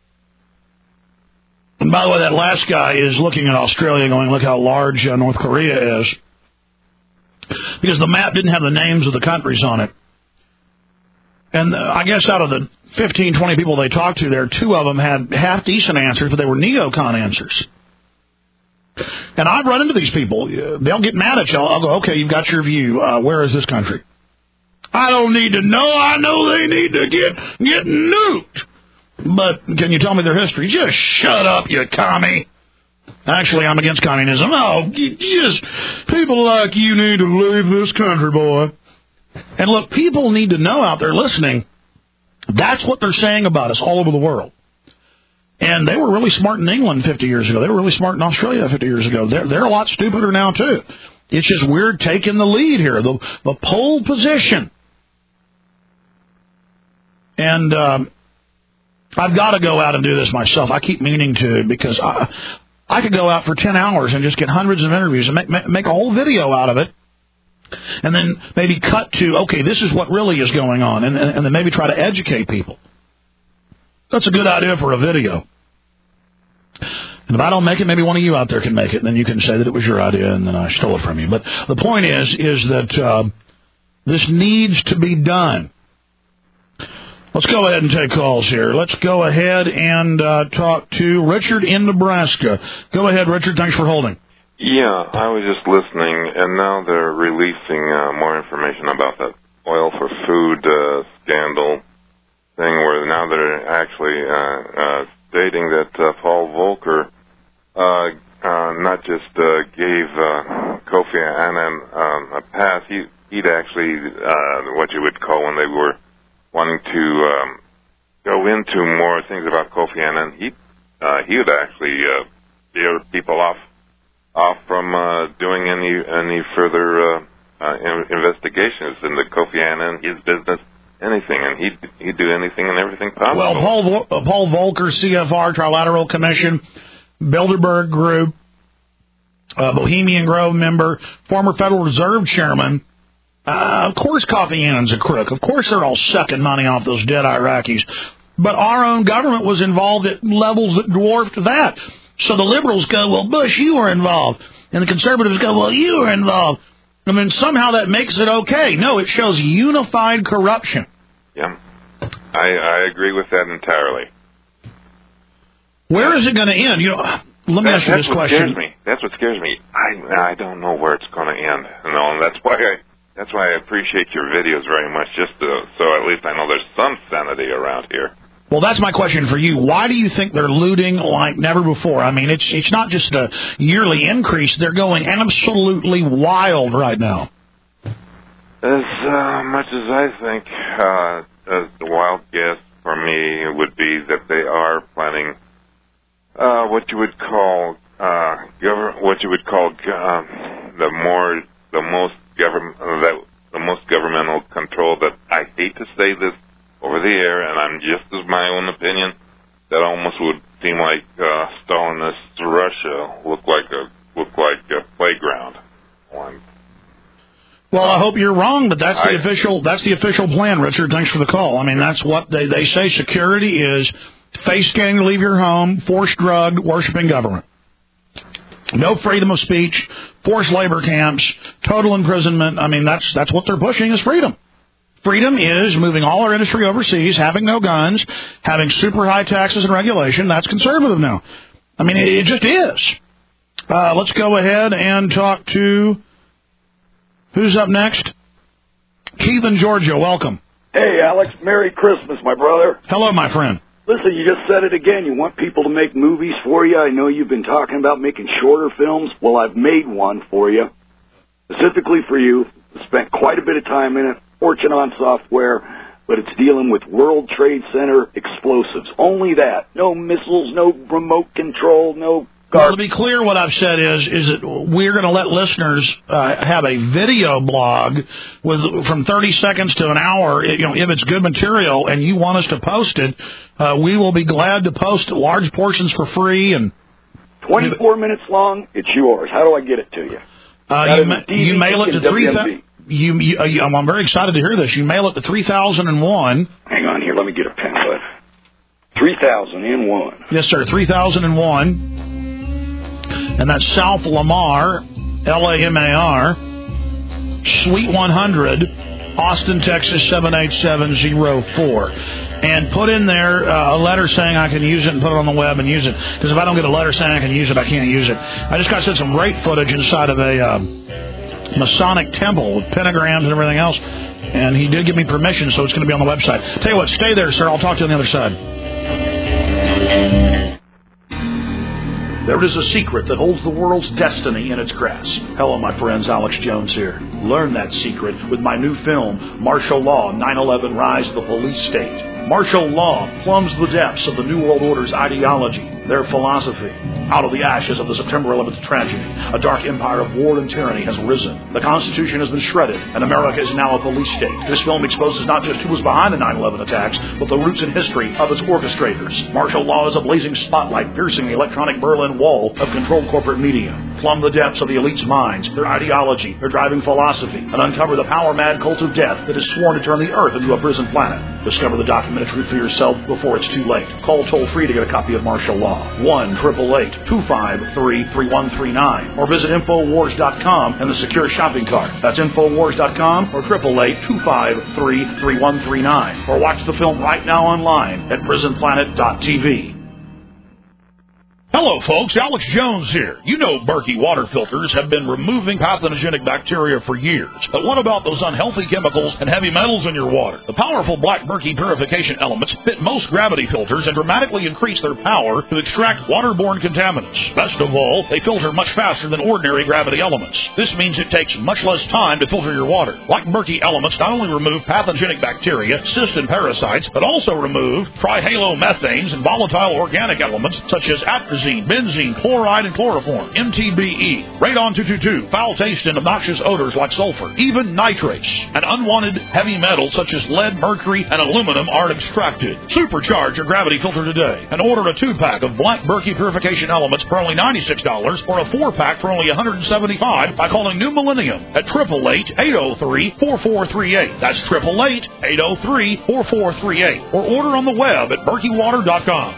S2: And by the way, that last guy is looking at Australia going, look how large uh, North Korea is. Because the map didn't have the names of the countries on it. And uh, I guess out of the fifteen, twenty people they talked to there, two of them had half-decent answers, but they were neocon answers. And I've run into these people. They'll get mad at you. I'll go, okay, you've got your view. Uh, where is this country? I don't need to know. I know they need to get, get nuked. But can you tell me their history? Just shut up, you commie. Actually, I'm against communism. Oh, just people like you need to leave this country, boy. And look, people need to know out there listening, that's what they're saying about us all over the world. And they were really smart in England fifty years ago. They were really smart in Australia fifty years ago. They're, they're a lot stupider now, too. It's just we're taking the lead here, the, the pole position. And um, I've got to go out and do this myself. I keep meaning to because I, I could go out for ten hours and just get hundreds of interviews and make, make a whole video out of it. And then maybe cut to, okay, this is what really is going on. And, and then maybe try to educate people. That's a good idea for a video. And if I don't make it, maybe one of you out there can make it. And then you can say that it was your idea and then I stole it from you. But the point is, is that uh, this needs to be done. Let's go ahead and take calls here. Let's go ahead and uh, talk to Richard in Nebraska. Go ahead, Richard. Thanks for holding.
S7: Yeah, I was just listening, and now they're releasing uh, more information about that oil for food uh, scandal thing, where now they're actually uh, uh, stating that uh, Paul Volcker uh, uh, not just uh, gave uh, Kofi Annan um, a pass, he, he'd actually, uh, what you would call when they were wanting to um, go into more things about Kofi Annan, he uh, he would actually uh, steer people off off from uh, doing any any further uh, uh, investigations into Kofi Annan, his business, anything, and he'd he'd do anything and everything possible.
S2: Well, Paul uh, Paul Volcker, C F R, Trilateral Commission, Bilderberg Group, uh, Bohemian Grove member, former Federal Reserve chairman. Uh, of course Kofi Annan's a crook. Of course they're all sucking money off those dead Iraqis. But our own government was involved at levels that dwarfed that. So the liberals go, well, Bush, you were involved. And the conservatives go, well, you were involved. I mean, somehow that makes it okay. No, it shows unified corruption.
S7: Yeah. I, I agree with that entirely.
S2: Where is it going to end? You know, let me
S7: that,
S2: ask you this
S7: what
S2: question.
S7: Scares me. That's what scares me. I I don't know where it's going to end. You know, and that's why I that's why I appreciate your videos very much, just to, so at least I know there's some sanity around here.
S2: Well, that's my question for you. Why do you think they're looting like never before? I mean, it's it's not just a yearly increase. They're going absolutely wild right now.
S7: As uh, much as I think, uh, as the wild guess for me would be that they are planning uh, what you would call uh, govern what you would call uh, the more the most government uh, that the most governmental control. That I hate to say this over the air, and I'm just as my own opinion, that almost would seem like uh, Stalinist Russia looked like a looked like a playground. One.
S2: Well, I hope you're wrong, but that's the
S7: I,
S2: official that's the official plan, Richard. Thanks for the call. I mean, that's what they, they say security is: face scanning to leave your home, forced drug, worshiping government. No freedom of speech, forced labor camps, total imprisonment. I mean, that's that's what they're pushing is freedom. Freedom is moving all our industry overseas, having no guns, having super high taxes and regulation. That's conservative now. I mean, it, it just is. Uh, let's go ahead and talk to... Who's up next? Keith in Georgia, welcome.
S9: Hey, Alex. Merry Christmas, my brother.
S2: Hello, my friend.
S9: Listen, you just said it again. You want people to make movies for you. I know you've been talking about making shorter films. Well, I've made one for you, specifically for you. Spent quite a bit of time in it, fortune on software, but it's dealing with World Trade Center explosives. Only that. No missiles, no remote control, no...
S2: Well, to be clear, what I've said is is that we're going to let listeners uh, have a video blog with from thirty seconds to an hour. You know, if it's good material and you want us to post it, uh, we will be glad to post large portions for free. And
S9: twenty-four minutes long, it's yours. How do I get it to you?
S2: Uh, you, ma- you mail it to three thousand. You, you, uh, you, I'm very excited to hear this. You mail it to three thousand one.
S9: Hang on here. Let me get a pen, bud. three thousand one.
S2: Yes, sir. three thousand one. And that's South Lamar, L A M A R, Suite one hundred, Austin, Texas, seven eight seven zero four. And put in there uh, a letter saying I can use it and put it on the web and use it. Because if I don't get a letter saying I can use it, I can't use it. I just got sent some great footage inside of a uh, Masonic temple with pentagrams and everything else. And he did give me permission, so it's going to be on the website. Tell you what, stay there, sir. I'll talk to you on the other side. There is a secret that holds the world's destiny in its grasp. Hello, my friends. Alex Jones here. Learn that secret with my new film, Martial Law, nine eleven Rise of the Police State. Martial law plumbs the depths of the New World Order's ideology, their philosophy. Out of the ashes of the September eleventh tragedy, a dark empire of war and tyranny has risen. The Constitution has been shredded, and America is now a police state. This film exposes not just who was behind the nine eleven attacks, but the roots and history of its orchestrators. Martial law is a blazing spotlight piercing the electronic Berlin Wall of controlled corporate media. Plumb the depths of the elite's minds, their ideology, their driving philosophy, and uncover the power-mad cult of death that is sworn to turn the Earth into a prison planet. Discover the documentary for yourself before it's too late. Call toll-free to get a copy of Martial Law. one eight eight eight, two five three, three one three nine. Or visit Infowars dot com and the secure shopping cart. That's Infowars dot com or eight eight eight, two five three, three one three nine. Or watch the film right now online at prison planet dot t v. Hello, folks. Alex Jones here. You know Berkey water filters have been removing pathogenic bacteria for years. But what about those unhealthy chemicals and heavy metals in your water? The powerful Black Berkey purification elements fit most gravity filters and dramatically increase their power to extract waterborne contaminants. Best of all, they filter much faster than ordinary gravity elements. This means it takes much less time to filter your water. Black Berkey elements not only remove pathogenic bacteria, cysts, and parasites, but also remove trihalomethanes and volatile organic elements such as atrazine, benzene, chloride, and chloroform, M T B E, radon two twenty-two, foul taste and obnoxious odors like sulfur, even nitrates, and unwanted heavy metals such as lead, mercury, and aluminum are extracted. Supercharge your gravity filter today and order a two-pack of Black Berkey purification elements for only ninety-six dollars or a four-pack for only one hundred seventy-five dollars by calling New Millennium at eight eight eight, eight zero three, four four three eight. That's eight eight eight, eight zero three, four four three eight. Or order on the web at berkey water dot com.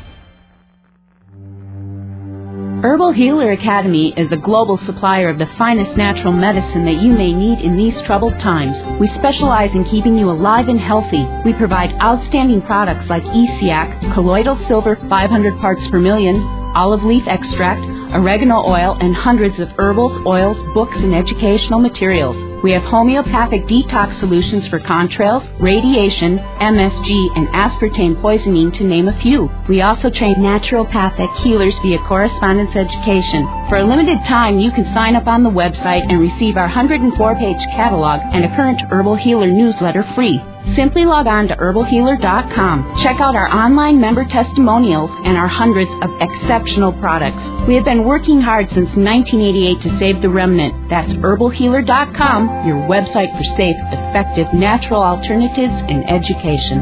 S11: Herbal Healer Academy is a global supplier of the finest natural medicine that you may need in these troubled times. We specialize in keeping you alive and healthy. We provide outstanding products like E C A C, colloidal silver five hundred parts per million, olive leaf extract, oregano oil, and hundreds of herbals, oils, books, and educational materials. We have homeopathic detox solutions for contrails, radiation, M S G, and aspartame poisoning, to name a few. We also train naturopathic healers via correspondence education. For a limited time, you can sign up on the website and receive our one hundred four page catalog and a current Herbal Healer newsletter free. Simply log on to herbal healer dot com. Check out our online member testimonials and our hundreds of exceptional products. We have been working hard since nineteen eighty-eight to save the remnant. That's herbal healer dot com, your website for safe, effective, natural alternatives in education.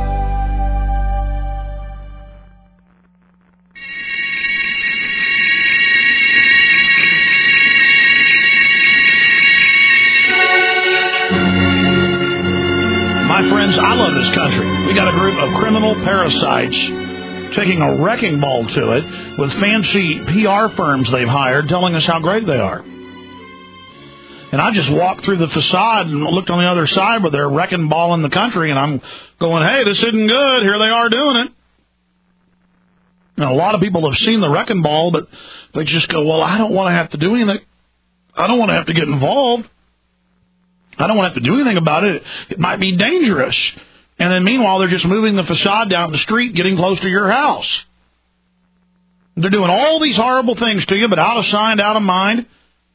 S2: My friends, I love this country. We got a group of criminal parasites taking a wrecking ball to it with fancy P R firms they've hired telling us how great they are. And I just walked through the facade and looked on the other side where they're wrecking ball in the country, and I'm going, hey, this isn't good. Here they are doing it. And a lot of people have seen the wrecking ball, but they just go, well, I don't want to have to do anything. I don't want to have to get involved. I don't want to have to do anything about it. It might be dangerous. And then meanwhile, they're just moving the facade down the street, getting close to your house. They're doing all these horrible things to you, but out of sight, out of mind.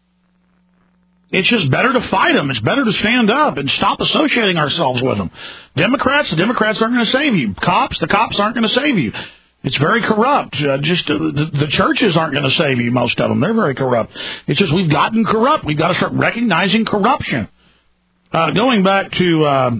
S2: It's just better to fight them. It's better to stand up and stop associating ourselves with them. Democrats, the Democrats aren't going to save you. Cops, the cops aren't going to save you. It's very corrupt. Uh, just uh, the, the churches aren't going to save you, most of them. They're very corrupt. It's just we've gotten corrupt. We've got to start recognizing corruption. Uh, going back to uh,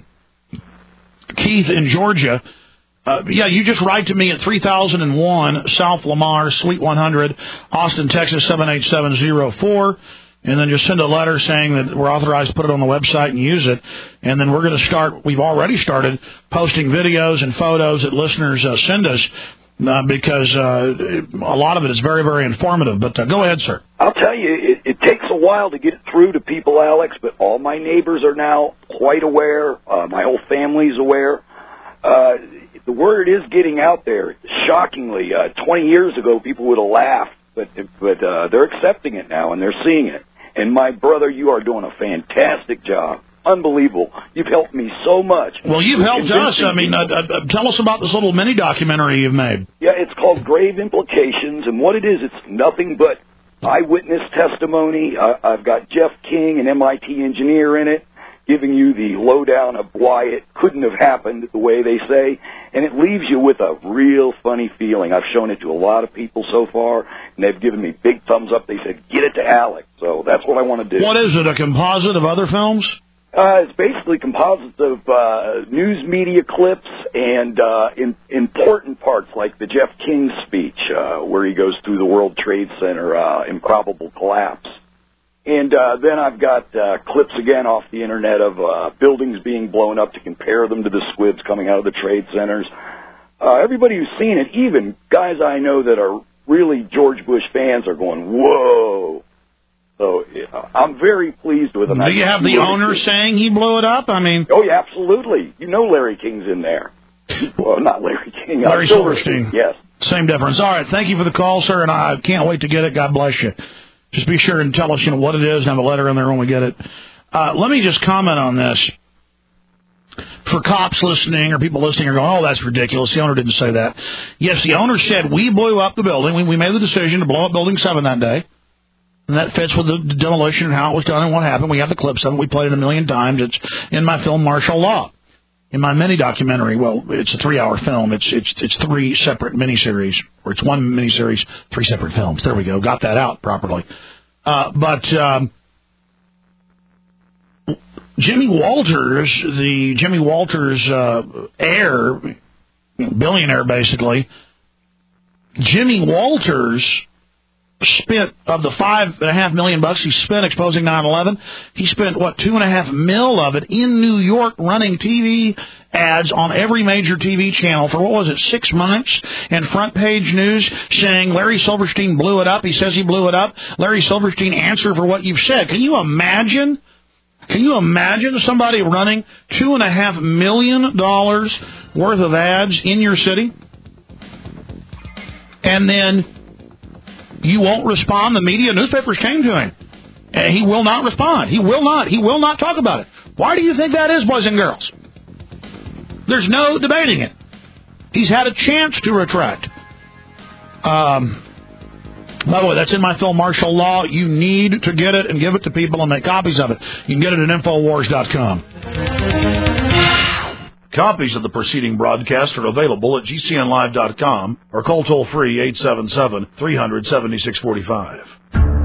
S2: Keith in Georgia, uh, yeah, you just write to me at three thousand one South Lamar, Suite one hundred, Austin, Texas, seven eight seven zero four. And then just send a letter saying that we're authorized to put it on the website and use it. And then we're going to start, we've already started posting videos and photos that listeners uh, send us uh, because uh, a lot of it is very, very informative. But uh, go ahead, sir.
S9: I'll tell you, it, it takes a while to get it through to people, Alex, but all my neighbors are now quite aware. Uh, my whole family's aware. Uh, the word is getting out there. Shockingly, uh, twenty years ago, people would have laughed, but, but uh, they're accepting it now, and they're seeing it. And my brother, you are doing a fantastic job. Unbelievable. You've helped me so much.
S2: Well, you've helped us. I mean, uh, uh, tell us about this little mini documentary you've made.
S9: Yeah, it's called Grave Implications, and what it is, it's nothing but eyewitness testimony. Uh, I've got Jeff King, an M I T engineer, in it, giving you the lowdown of why it couldn't have happened the way they say, and it leaves you with a real funny feeling. I've shown it to a lot of people so far, and they've given me big thumbs up. They said, get it to Alex. So that's what I want to do.
S2: What is it, a composite of other films?
S9: Uh, it's basically composites of uh, news media clips and uh, in, important parts like the Jeff King speech, uh, where he goes through the World Trade Center uh, improbable collapse. And uh, then I've got uh, clips again off the internet of uh, buildings being blown up to compare them to the squibs coming out of the trade centers. Uh, everybody who's seen it, even guys I know that are really George Bush fans, are going, whoa. So uh, I'm very pleased with them.
S2: Do you have the owner saying he blew it up? I mean,
S9: oh yeah, absolutely. You know Larry King's in there. Well, not Larry King.
S2: Larry
S9: uh, Silverstein.
S2: Silverstein.
S9: Yes.
S2: Same difference. All right. Thank you for the call, sir, and I can't wait to get it. God bless you. Just be sure and tell us, you know, what it is and have a letter in there when we get it. Uh, let me just comment on this. For cops listening or people listening are going, oh, that's ridiculous. The owner didn't say that. Yes, the owner said we blew up the building. We, we made the decision to blow up Building seven that day. And that fits with the demolition and how it was done and what happened. We have the clips of it. We played it a million times. It's in my film Martial Law. In my mini documentary, well, it's a three-hour film. It's it's it's three separate miniseries, or it's one miniseries, three separate films. There we go. Got that out properly. Uh, but um, Jimmy Walters, the Jimmy Walters uh, heir, billionaire basically, Jimmy Walters spent, of the five and a half million bucks he spent exposing nine eleven, he spent, what, two and a half mil of it in New York running T V ads on every major T V channel for, what was it, six months? And front page news saying Larry Silverstein blew it up. He says he blew it up. Larry Silverstein, answer for what you've said. Can you imagine? Can you imagine somebody running two and a half million dollars worth of ads in your city? And then you won't respond. The media, newspapers came to him. And he will not respond. He will not. He will not talk about it. Why do you think that is, boys and girls? There's no debating it. He's had a chance to retract. Um, by the way, that's in my film Martial Law. You need to get it and give it to people and make copies of it. You can get it at Infowars dot com. Copies of the preceding broadcast are available at G C N live dot com or call toll-free eight seven seven, three hundred, seventy-six forty-five.